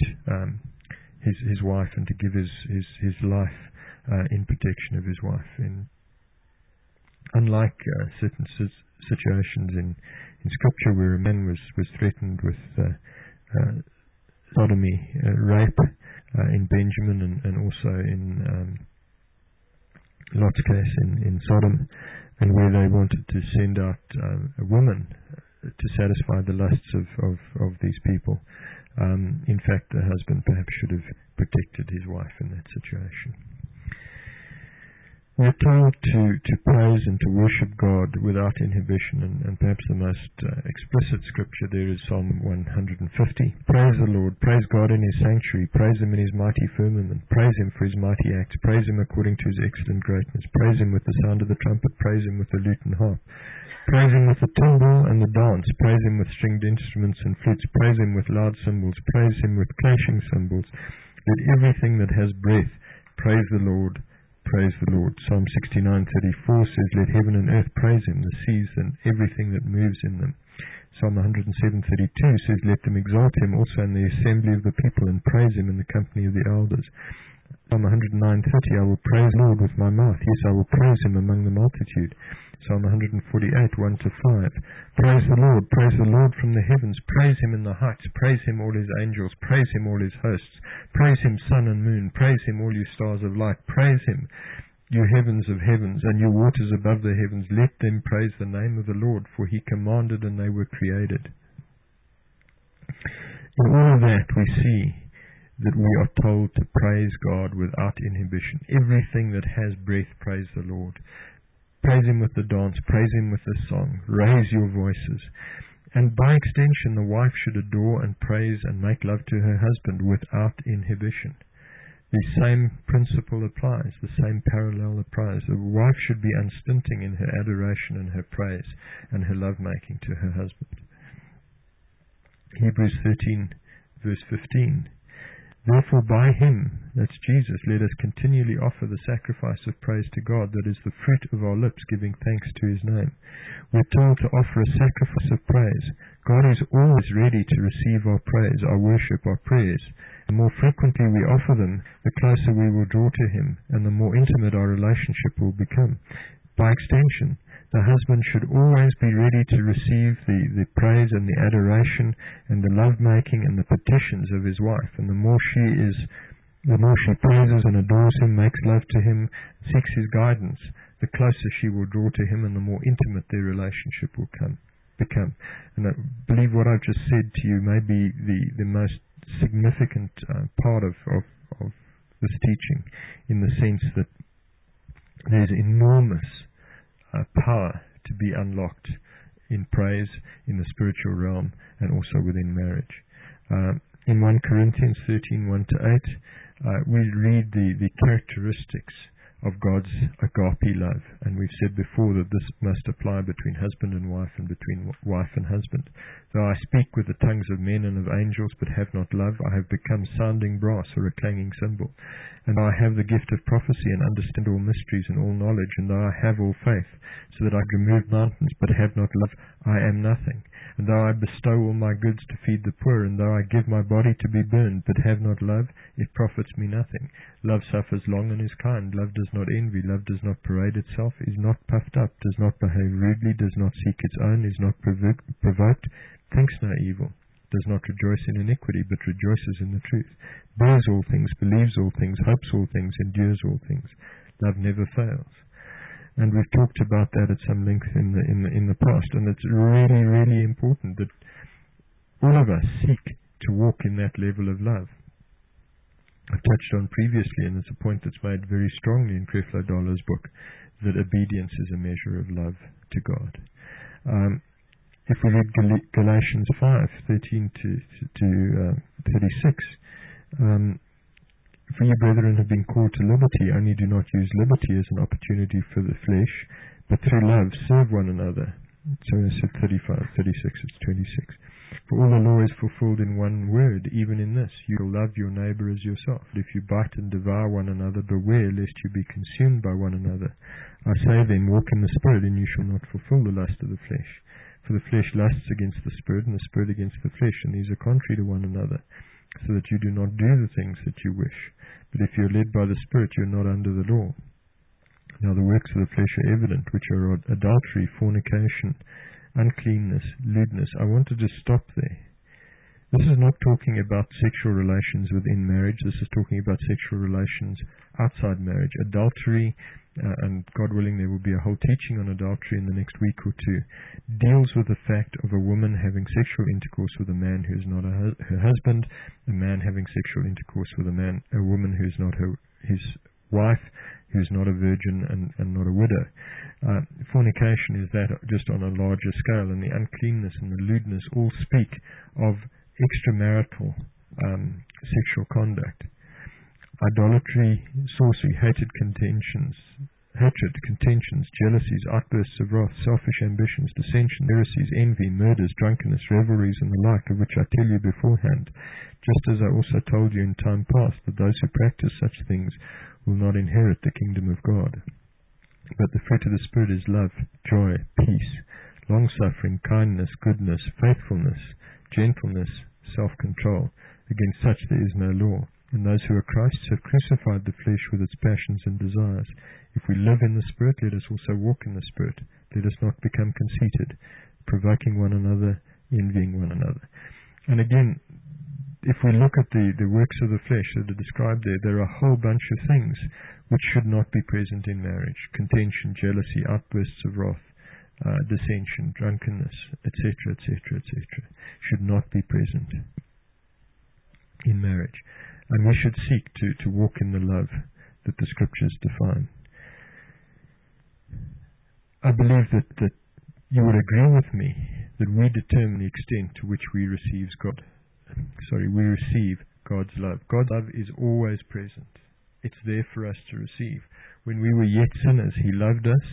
his wife and to give his life in protection of his wife. Unlike certain situations in Scripture where a man was threatened with sodomy, rape in Benjamin, and also in Lot's case in Sodom, and where they wanted to send out a woman to satisfy the lusts of these people. In fact, the husband perhaps should have protected his wife in that situation. We're told to praise and to worship God without inhibition, and perhaps the most explicit scripture there is Psalm 150. Praise the Lord, praise God in his sanctuary, praise him in his mighty firmament, praise him for his mighty acts, praise him according to his excellent greatness, praise him with the sound of the trumpet, praise him with the lute and harp, praise him with the timbrel and the dance, praise him with stringed instruments and flutes, praise him with loud cymbals, praise him with clashing cymbals. Let everything that has breath praise the Lord. Praise the Lord. Psalm 69:34 says, let heaven and earth praise him, the seas and everything that moves in them. Psalm 107:32 says, let them exalt him also in the assembly of the people, and praise him in the company of the elders. Psalm 109:30, I will praise the Lord with my mouth. Yes, I will praise him among the multitude. Psalm 148:1-5. Praise the Lord from the heavens. Praise him in the heights. Praise him, all his angels. Praise him, all his hosts. Praise him, sun and moon. Praise him, all you stars of light. Praise him, you heavens of heavens, and you waters above the heavens. Let them praise the name of the Lord, for he commanded and they were created. In all of that we see that we are told to praise God without inhibition. Everything that has breath, praise the Lord. Praise him with the dance, praise him with the song, raise your voices. And by extension, the wife should adore and praise and make love to her husband without inhibition. The same principle applies, the same parallel applies. The wife should be unstinting in her adoration and her praise and her lovemaking to her husband. Hebrews 13:15. Therefore by him, that's Jesus, let us continually offer the sacrifice of praise to God, that is the fruit of our lips, giving thanks to his name. We're told to offer a sacrifice of praise. God is always ready to receive our praise, our worship, our prayers. The more frequently we offer them, the closer we will draw to him, and the more intimate our relationship will become. By extension, the husband should always be ready to receive the praise and the adoration and the love-making and the petitions of his wife. And the more she praises and adores him, makes love to him, seeks his guidance, the closer she will draw to him and the more intimate their relationship will come. become. And I believe what I've just said to you may be the most significant part of this teaching, in the sense that there's enormous power to be unlocked in praise, in the spiritual realm, and also within marriage. In 1 Corinthians 13, 1-8, we read the characteristics of God's agape love. And we've said before that this must apply between husband and wife, and between wife and husband. Though I speak with the tongues of men and of angels, but have not love, I have become sounding brass or a clanging cymbal. And I have the gift of prophecy, and understand all mysteries and all knowledge, and though I have all faith, so that I can remove mountains, but have not love, I am nothing. And though I bestow all my goods to feed the poor, and though I give my body to be burned, but have not love, it profits me nothing. Love suffers long and is kind. Love does not envy. Love does not parade itself, is not puffed up, does not behave rudely, does not seek its own, is not provoked, thinks no evil, does not rejoice in iniquity, but rejoices in the truth, bears all things, believes all things, hopes all things, endures all things. Love never fails. And we've talked about that at some length in the past, and it's really, really important that all of us seek to walk in that level of love. I've touched on previously, and it's a point that's made very strongly in Creflo Dollar's book, that obedience is a measure of love to God. If we read Galatians 5:13-36, for you, brethren, have been called to liberty, only do not use liberty as an opportunity for the flesh, but through love serve one another. So I said 35, 36, it's 26. For all the law is fulfilled in one word, even in this, you will love your neighbor as yourself. If you bite and devour one another, beware lest you be consumed by one another. I say then, walk in the Spirit, and you shall not fulfill the lust of the flesh. For the flesh lusts against the Spirit, and the Spirit against the flesh, and these are contrary to one another, so that you do not do the things that you wish. But if you are led by the Spirit, you are not under the law. Now the works of the flesh are evident, which are adultery, fornication, uncleanness, lewdness. I want to just stop there. This is not talking about sexual relations within marriage. This is talking about sexual relations outside marriage. Adultery, and God willing there will be a whole teaching on adultery in the next week or two, deals with the fact of a woman having sexual intercourse with a man who is not her husband, a man having sexual intercourse with a woman who is not his wife, who is not a virgin and not a widow. Fornication is that just on a larger scale, and the uncleanness and the lewdness all speak of extramarital sexual conduct. Idolatry, sorcery, hatred, contentions, jealousies, outbursts of wrath, selfish ambitions, dissension, heresies, envy, murders, drunkenness, revelries, and the like, of which I tell you beforehand, just as I also told you in time past, that those who practice such things will not inherit the kingdom of God. But the fruit of the Spirit is love, joy, peace, long-suffering, kindness, goodness, faithfulness, gentleness, self-control. Against such there is no law. And those who are Christ's have crucified the flesh with its passions and desires. If we live in the Spirit, let us also walk in the Spirit. Let us not become conceited, provoking one another, envying one another. And again, if we look at the works of the flesh that are described there are a whole bunch of things which should not be present in marriage. Contention, jealousy, outbursts of wrath, dissension, drunkenness, etc., etc., etc. should not be present in marriage. And we should seek to walk in the love that the Scriptures define. I believe that you would agree with me that we determine the extent to which we receive God's love. God's love is always present. It's there for us to receive. When we were yet sinners, He loved us.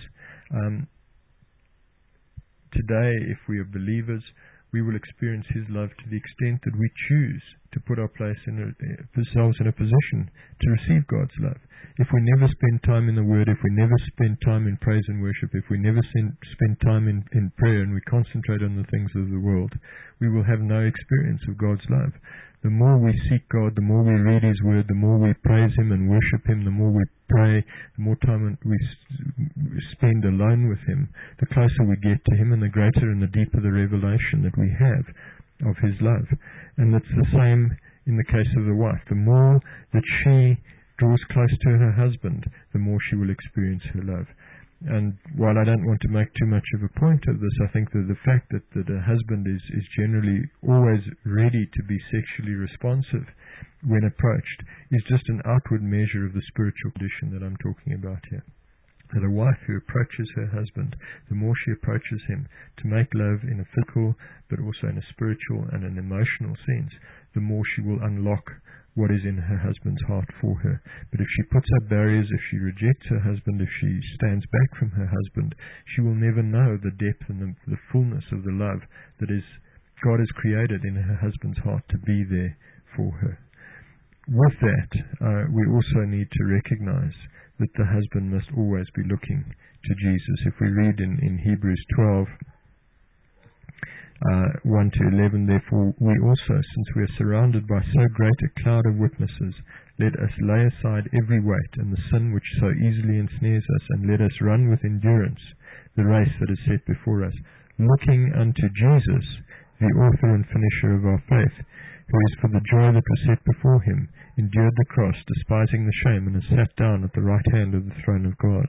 Today, if we are believers, we will experience His love to the extent that we choose to put ourselves in a position to receive God's love. If we never spend time in the Word, if we never spend time in praise and worship, if we never spend time in prayer and we concentrate on the things of the world, we will have no experience of God's love. The more we seek God, the more we read His Word, the more we praise Him and worship Him, the more we pray, the more time we spend alone with Him, the closer we get to Him, and the greater and the deeper the revelation that we have of His love. And it's the same in the case of the wife. The more that she draws close to her husband, the more she will experience her love. And while I don't want to make too much of a point of this, I think that the fact that a husband is generally always ready to be sexually responsive when approached is just an outward measure of the spiritual condition that I'm talking about here. That a wife who approaches her husband, the more she approaches him to make love in a physical but also in a spiritual and an emotional sense, the more she will unlock what is in her husband's heart for her. But if she puts up barriers, if she rejects her husband, if she stands back from her husband, she will never know the depth and the fullness of the love that is God has created in her husband's heart to be there for her. With that, we also need to recognize that the husband must always be looking to Jesus. If we read in Hebrews 12, 1 to 11, therefore we also, since we are surrounded by so great a cloud of witnesses, let us lay aside every weight and the sin which so easily ensnares us, and let us run with endurance the race that is set before us, looking unto Jesus, the author and finisher of our faith, who is for the joy that was set before him, endured the cross, despising the shame, and has sat down at the right hand of the throne of God.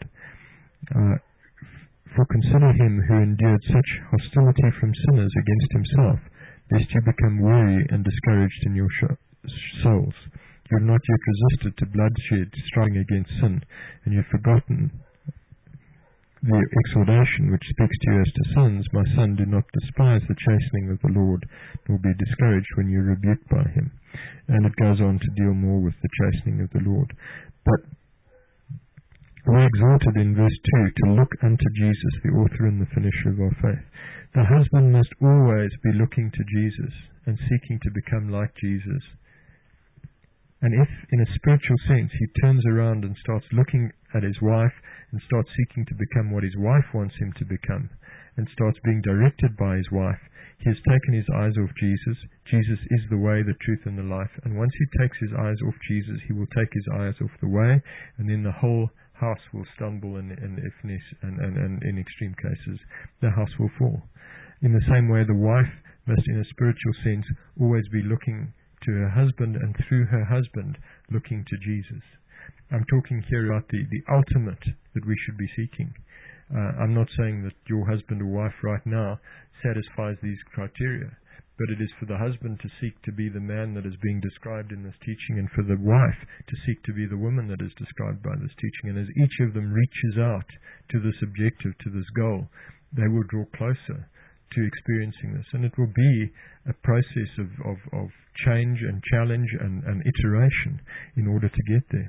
For consider him who endured such hostility from sinners against himself, lest you become weary and discouraged in your souls. You have not yet resisted to bloodshed, striving against sin, and you have forgotten the exhortation which speaks to you as to sons. My son, do not despise the chastening of the Lord, nor be discouraged when you are rebuked by him. And it goes on to deal more with the chastening of the Lord. But we're exhorted in verse 2 to look unto Jesus, the author and the finisher of our faith. The husband must always be looking to Jesus and seeking to become like Jesus. And if, in a spiritual sense, he turns around and starts looking at his wife and starts seeking to become what his wife wants him to become, and starts being directed by his wife, he has taken his eyes off Jesus. Jesus is the way, the truth, and the life. And once he takes his eyes off Jesus, he will take his eyes off the way, and then the whole house will stumble, and in extreme cases, the house will fall. In the same way, the wife must, in a spiritual sense, always be looking to her husband, and through her husband, looking to Jesus. I'm talking here about the ultimate that we should be seeking. I'm not saying that your husband or wife right now satisfies these criteria, but it is for the husband to seek to be the man that is being described in this teaching, and for the wife to seek to be the woman that is described by this teaching. And as each of them reaches out to this objective, to this goal, they will draw closer to experiencing this. And it will be a process of change and challenge and iteration in order to get there.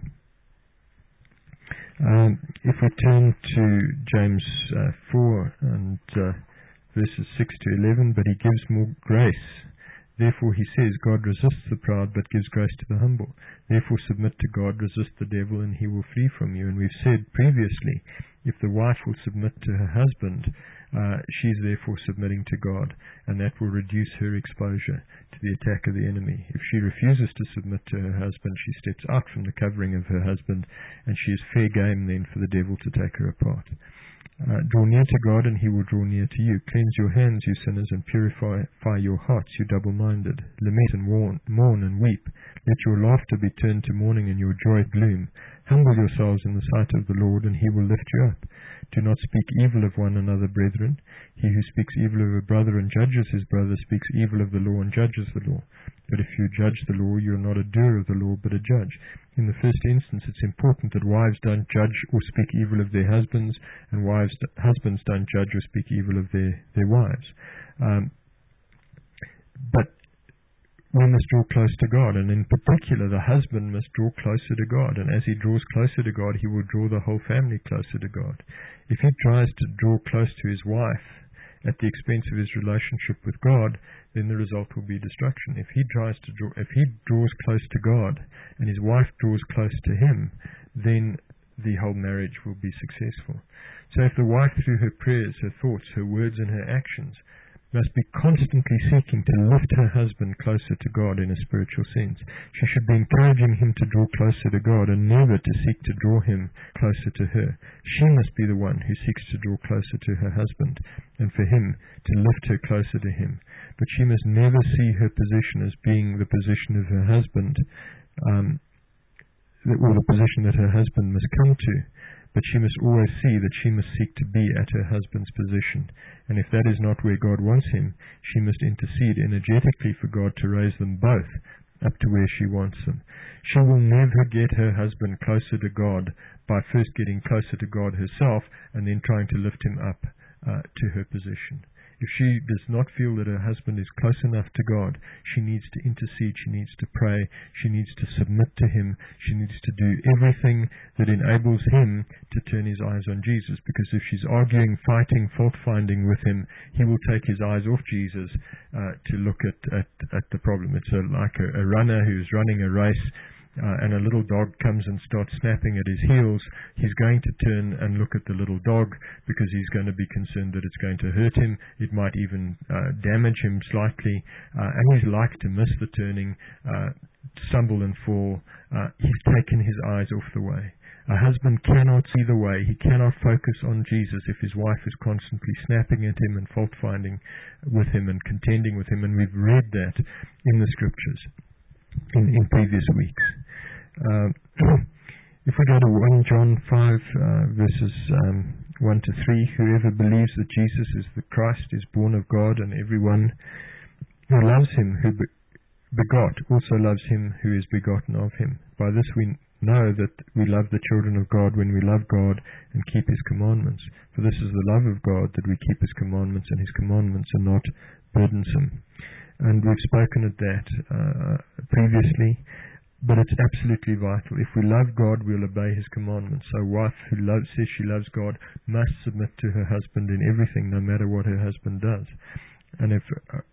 If we turn to James 4 and verses 6 to 11, but he gives more grace. Therefore he says, God resists the proud, but gives grace to the humble. Therefore submit to God, resist the devil, and he will flee from you. And we've said previously, if the wife will submit to her husband, she's therefore submitting to God, and that will reduce her exposure to the attack of the enemy. If she refuses to submit to her husband, she steps out from the covering of her husband, and she is fair game then for the devil to take her apart. Draw near to God, and he will draw near to you. Cleanse your hands, you sinners, and purify your hearts, you double-minded. Lament and mourn and weep. Let your laughter be turned to mourning, and your joy gloom. Humble yourselves in the sight of the Lord, and he will lift you up. Do not speak evil of one another, brethren. He who speaks evil of a brother and judges his brother speaks evil of the law and judges the law. But if you judge the law, you are not a doer of the law, but a judge. In the first instance, it's important that wives don't judge or speak evil of their husbands, and husbands don't judge or speak evil of their wives. But we must draw close to God, and in particular, the husband must draw closer to God. And as he draws closer to God, he will draw the whole family closer to God. If he tries to draw close to his wife at the expense of his relationship with God, then the result will be destruction. If he draws close to God, and his wife draws close to him, then the whole marriage will be successful. So if the wife, through her prayers, her thoughts, her words, and her actions, must be constantly seeking to lift her husband closer to God in a spiritual sense, she should be encouraging him to draw closer to God, and never to seek to draw him closer to her. She must be the one who seeks to draw closer to her husband, and for him to lift her closer to him. But she must never see her position as being the position of her husband, or the position that her husband must come to, but she must always see that she must seek to be at her husband's position. And if that is not where God wants him, she must intercede energetically for God to raise them both up to where she wants them. She will never get her husband closer to God by first getting closer to God herself and then trying to lift him up to her position. If she does not feel that her husband is close enough to God, she needs to intercede, she needs to pray, she needs to submit to him, she needs to do everything that enables him to turn his eyes on Jesus. Because if she's arguing, fighting, fault-finding with him, he will take his eyes off Jesus to look at the problem. It's like a runner who's running a race, and a little dog comes and starts snapping at his heels. He's going to turn and look at the little dog because he's going to be concerned that it's going to hurt him. It might even damage him slightly, and he's like to miss the turning, stumble and fall. He's taken his eyes off the way. A husband cannot see the way. He cannot focus on Jesus if his wife is constantly snapping at him and fault-finding with him and contending with him. And we've read that in the Scriptures in previous weeks. If we go to 1 John 5, verses 1 to 3, whoever believes that Jesus is the Christ is born of God, and everyone who loves him who begot also loves him who is begotten of him. By this we know that we love the children of God when we love God and keep his commandments. For this is the love of God, that we keep his commandments, and his commandments are not burdensome. And we've spoken at that previously, but it's absolutely vital. If we love God, we'll obey his commandments. So a wife who says she loves God must submit to her husband in everything, no matter what her husband does. And if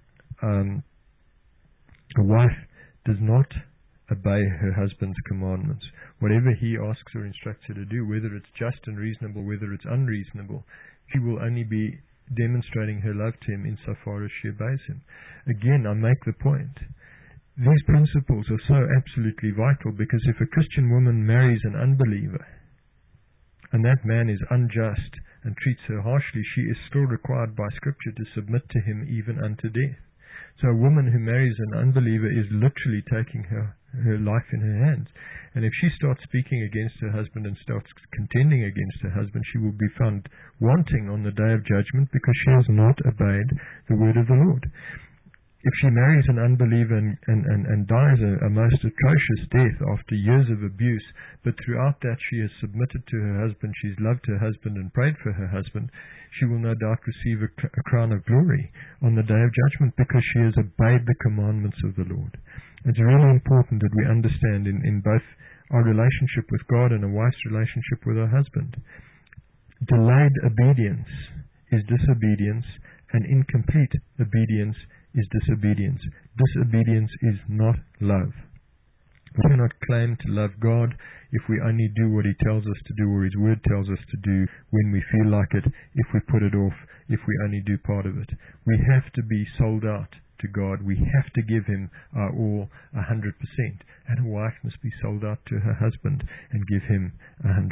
a wife does not obey her husband's commandments, whatever he asks or instructs her to do, whether it's just and reasonable, whether it's unreasonable, she will only be demonstrating her love to him insofar as she obeys him. Again, I make the point, these principles are so absolutely vital, because if a Christian woman marries an unbeliever and that man is unjust and treats her harshly, she is still required by Scripture to submit to him even unto death. So a woman who marries an unbeliever is literally taking her life in her hands. And if she starts speaking against her husband and starts contending against her husband, she will be found wanting on the day of judgment, because she has not obeyed the word of the Lord. If she marries an unbeliever and dies a most atrocious death after years of abuse, but throughout that she has submitted to her husband, she's loved her husband and prayed for her husband, she will no doubt receive a crown of glory on the day of judgment, because she has obeyed the commandments of the Lord. It's really important that we understand in both our relationship with God and a wife's relationship with her husband. Delayed obedience is disobedience, and incomplete obedience is disobedience. Disobedience is not love. We cannot claim to love God if we only do what he tells us to do, or his word tells us to do, when we feel like it, if we put it off, if we only do part of it. We have to be sold out to God. We have to give him our all 100%. And a wife must be sold out to her husband and give him 100%.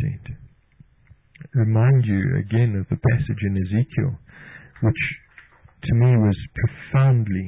Remind you again of the passage in Ezekiel, which to me was profoundly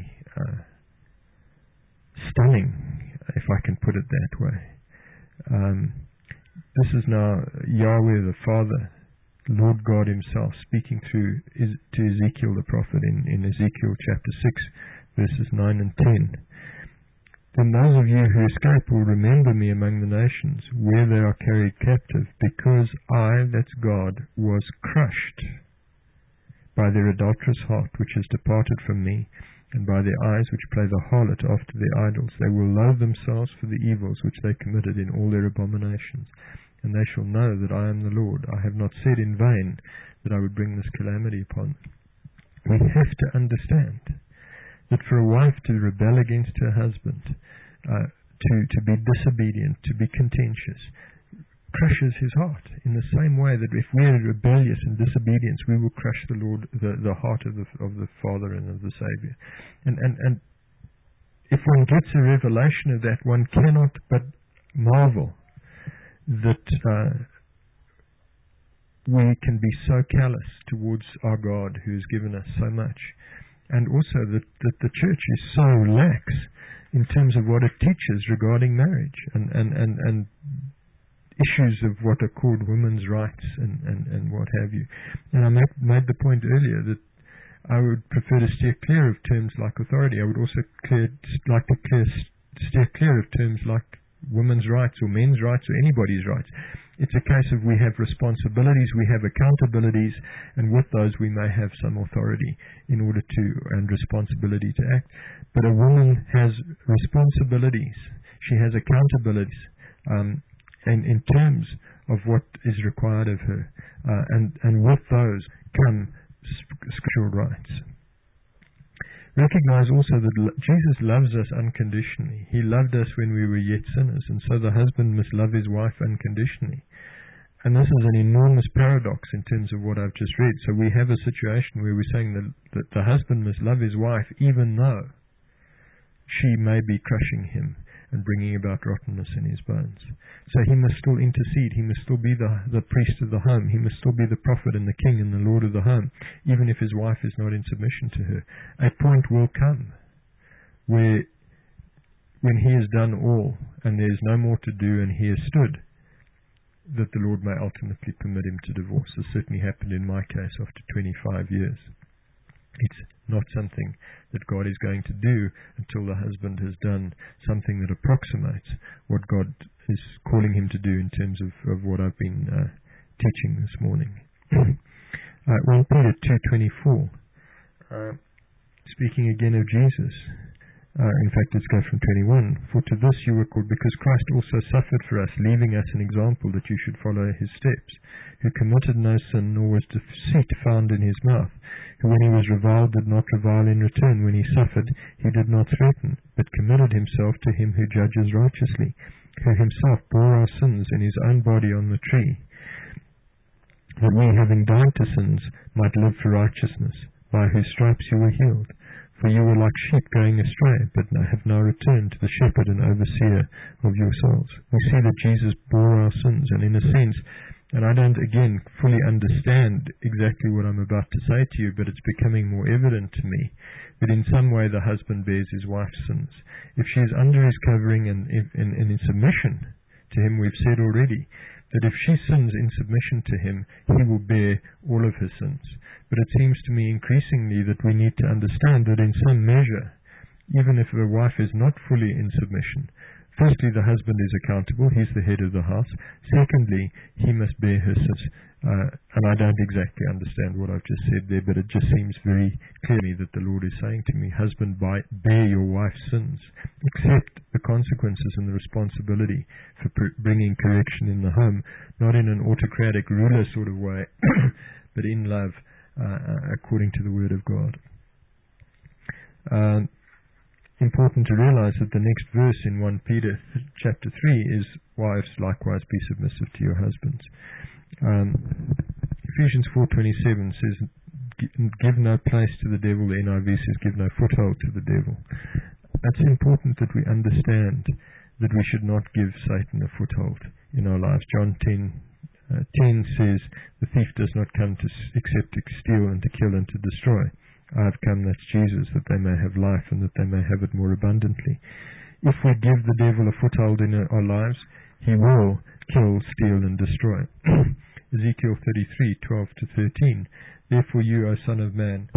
stunning, if I can put it that way. This is now Yahweh the Father, Lord God himself, speaking to Ezekiel the prophet in Ezekiel chapter 6, verses 9 and 10. Then those of you who escape will remember me among the nations, where they are carried captive, because I, that's God, was crushed by their adulterous heart, which has departed from me, and by their eyes which play the harlot after their idols. They will loathe themselves for the evils which they committed in all their abominations. And they shall know that I am the Lord. I have not said in vain that I would bring this calamity upon them. We have to understand that for a wife to rebel against her husband, to be disobedient, to be contentious, crushes his heart, in the same way that if we are rebellious in disobedience, we will crush the Lord, the heart of the Father and of the Savior. And if one gets a revelation of that, one cannot but marvel that we can be so callous towards our God who has given us so much, and also that the church is so lax in terms of what it teaches regarding marriage, and issues of what are called women's rights and what have you. And I made the point earlier that I would prefer to steer clear of terms like authority. I would also steer clear of terms like women's rights or men's rights or anybody's rights. It's a case of we have responsibilities, we have accountabilities, and with those we may have some authority in order to, and responsibility to act. But a woman has responsibilities. She has accountabilities, and in terms of what is required of her. And with those come scriptural rights. Recognize also that Jesus loves us unconditionally. He loved us when we were yet sinners, and so the husband must love his wife unconditionally. And this is an enormous paradox in terms of what I've just read. So we have a situation where we're saying that the husband must love his wife even though she may be crushing him and bringing about rottenness in his bones. So he must still intercede. He must still be the priest of the home. He must still be the prophet and the king and the lord of the home, even if his wife is not in submission to her. A point will come where, when he has done all and there is no more to do and he has stood, that the Lord may ultimately permit him to divorce. This certainly happened in my case after 25 years. It's not something that God is going to do until the husband has done something that approximates what God is calling him to do in terms of what I've been teaching this morning. 1 Peter 2:24, speaking again of Jesus. In fact, let's go from 21. For to this you were called, because Christ also suffered for us, leaving us an example that you should follow his steps, who committed no sin, nor was deceit found in his mouth, who when he was reviled did not revile in return, when he suffered he did not threaten, but committed himself to him who judges righteously, who himself bore our sins in his own body on the tree, that we, having died to sins, might live for righteousness, by whose stripes you were healed. For you were like sheep going astray, but have now returned to the shepherd and overseer of your souls. We see that Jesus bore our sins, and in a sense, and I don't again fully understand exactly what I'm about to say to you, but it's becoming more evident to me that in some way the husband bears his wife's sins. If she is under his covering and in submission to him, we've said already that if she sins in submission to him, he will bear all of her sins. But it seems to me increasingly that we need to understand that in some measure, even if a wife is not fully in submission, firstly, the husband is accountable. He's the head of the house. Secondly, he must bear her sins. And I don't exactly understand what I've just said there, but it just seems very clear to me that the Lord is saying to me, husband, bear your wife's sins. Accept the consequences and the responsibility for bringing correction in the home, not in an autocratic ruler sort of way, but in love, according to the Word of God. Important to realize that the next verse in 1 Peter chapter 3 is, wives, likewise be submissive to your husbands. Ephesians 4:27 says, give no place to the devil. The NIV says, give no foothold to the devil. It's important that we understand that we should not give Satan a foothold in our lives. John 10 says, the thief does not come except to steal and to kill and to destroy. I have come, that's Jesus, that they may have life and that they may have it more abundantly. If we give the devil a foothold in our lives, he will kill, steal, and destroy. Ezekiel 33:12-13. Therefore you, O son of man,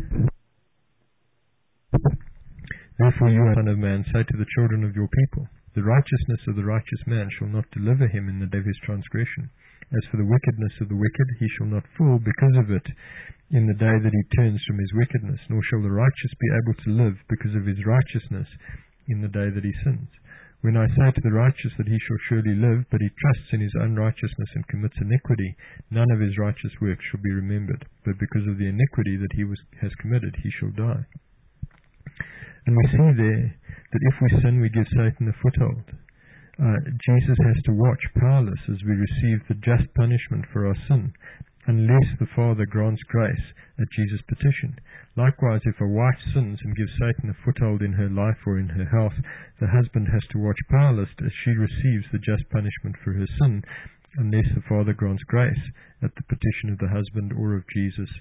say to the children of your people, the righteousness of the righteous man shall not deliver him in the day of his transgression. As for the wickedness of the wicked, he shall not fall because of it in the day that he turns from his wickedness, nor shall the righteous be able to live because of his righteousness in the day that he sins. When I say to the righteous that he shall surely live, but he trusts in his own righteousness and commits iniquity, none of his righteous works shall be remembered, but because of the iniquity that he has committed, he shall die. And we see there that if we sin, we give Satan a foothold. Jesus has to watch powerless as we receive the just punishment for our sin, unless the Father grants grace at Jesus' petition. Likewise, if a wife sins and gives Satan a foothold in her life or in her house, the husband has to watch powerless as she receives the just punishment for her sin, unless the Father grants grace at the petition of the husband or of Jesus,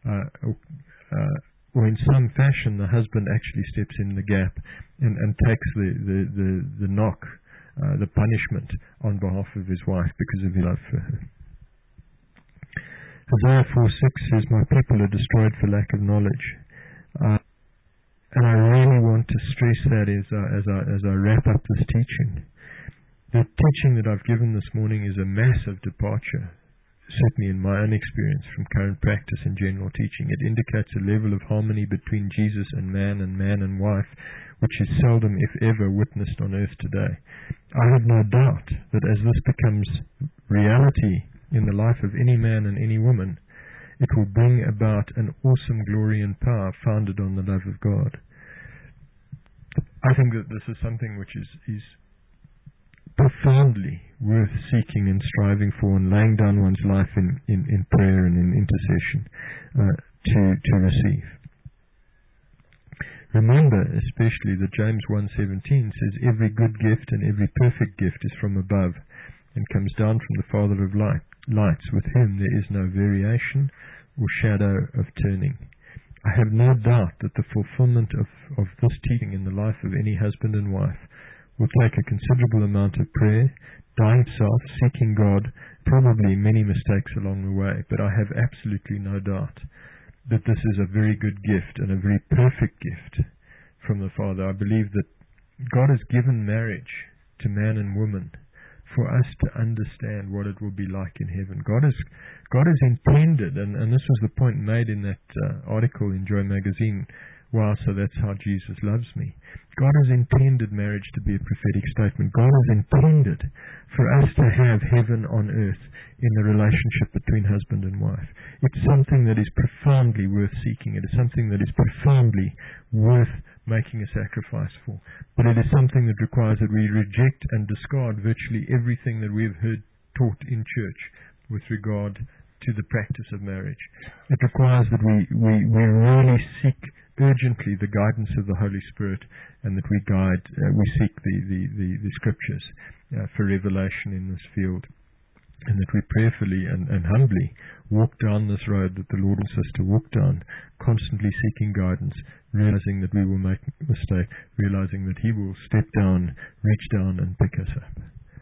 or in some fashion the husband actually steps in the gap and takes the knock the punishment on behalf of his wife because of his love for her. Isaiah 4:6 says, "My people are destroyed for lack of knowledge." And I really want to stress that as I wrap up this teaching. The teaching that I've given this morning is a massive departure, certainly in my own experience, from current practice and general teaching. It indicates a level of harmony between Jesus and man and wife, which is seldom, if ever, witnessed on earth today. I have no doubt that as this becomes reality in the life of any man and any woman, it will bring about an awesome glory and power founded on the love of God. I think that this is something which is profoundly worth seeking and striving for, and laying down one's life in prayer and in intercession to receive. Remember especially that James 1:17 says, "Every good gift and every perfect gift is from above and comes down from the Father of lights, with whom there is no variation or shadow of turning." I have no doubt that the fulfillment of this teaching in the life of any husband and wife will take a considerable amount of prayer, dying self, seeking God, probably many mistakes along the way, but I have absolutely no doubt that this is a very good gift and a very perfect gift from the Father. I believe that God has given marriage to man and woman for us to understand what it will be like in heaven. God has intended, and this was the point made in that article in Joy Magazine, "Wow, so that's how Jesus loves me." God has intended marriage to be a prophetic statement. God has intended for us to have heaven on earth in the relationship between husband and wife. It's something that is profoundly worth seeking. It is something that is profoundly worth making a sacrifice for. But it is something that requires that we reject and discard virtually everything that we have heard taught in church with regard to the practice of marriage. It requires that we really seek urgently the guidance of the Holy Spirit, and that we seek the Scriptures for revelation in this field, and that we prayerfully and humbly walk down this road that the Lord and sister walk down, constantly seeking guidance, realizing that we will make a mistake, realizing that He will step down, reach down, and pick us up.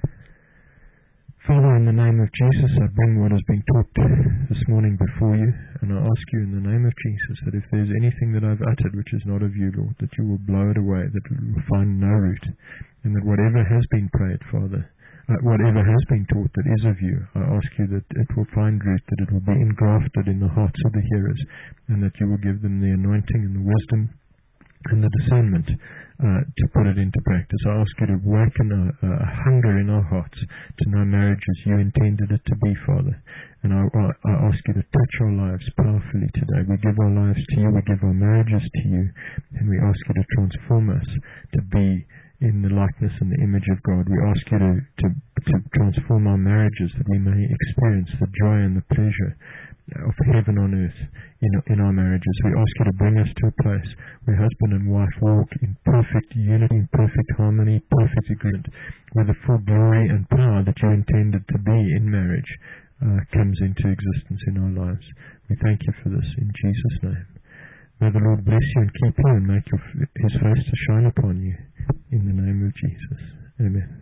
Father, in the name of Jesus, I bring what has been taught this morning before you, and I ask you in the name of Jesus that if there's anything that I've uttered which is not of you, Lord, that you will blow it away, that it will find no root, and that whatever has been prayed, Father, whatever has been taught that is of you, I ask you that it will find root, that it will be engrafted in the hearts of the hearers, and that you will give them the anointing and the wisdom and the discernment to put it into practice. I ask you to awaken a hunger in our hearts to know marriage as you intended it to be, Father. And I ask you to touch our lives powerfully today. We give our lives to you, we give our marriages to you, and we ask you to transform us to be in the likeness and the image of God. We ask you to transform our marriages, that we may experience the joy and the pleasure of heaven on earth in our marriages. We ask you to bring us to a place where husband and wife walk in perfect unity, in perfect harmony, perfect agreement, where the full glory and power that you intended to be in marriage comes into existence in our lives. We thank you for this in Jesus' name. May the Lord bless you and keep you and make His face to shine upon you in the name of Jesus. Amen.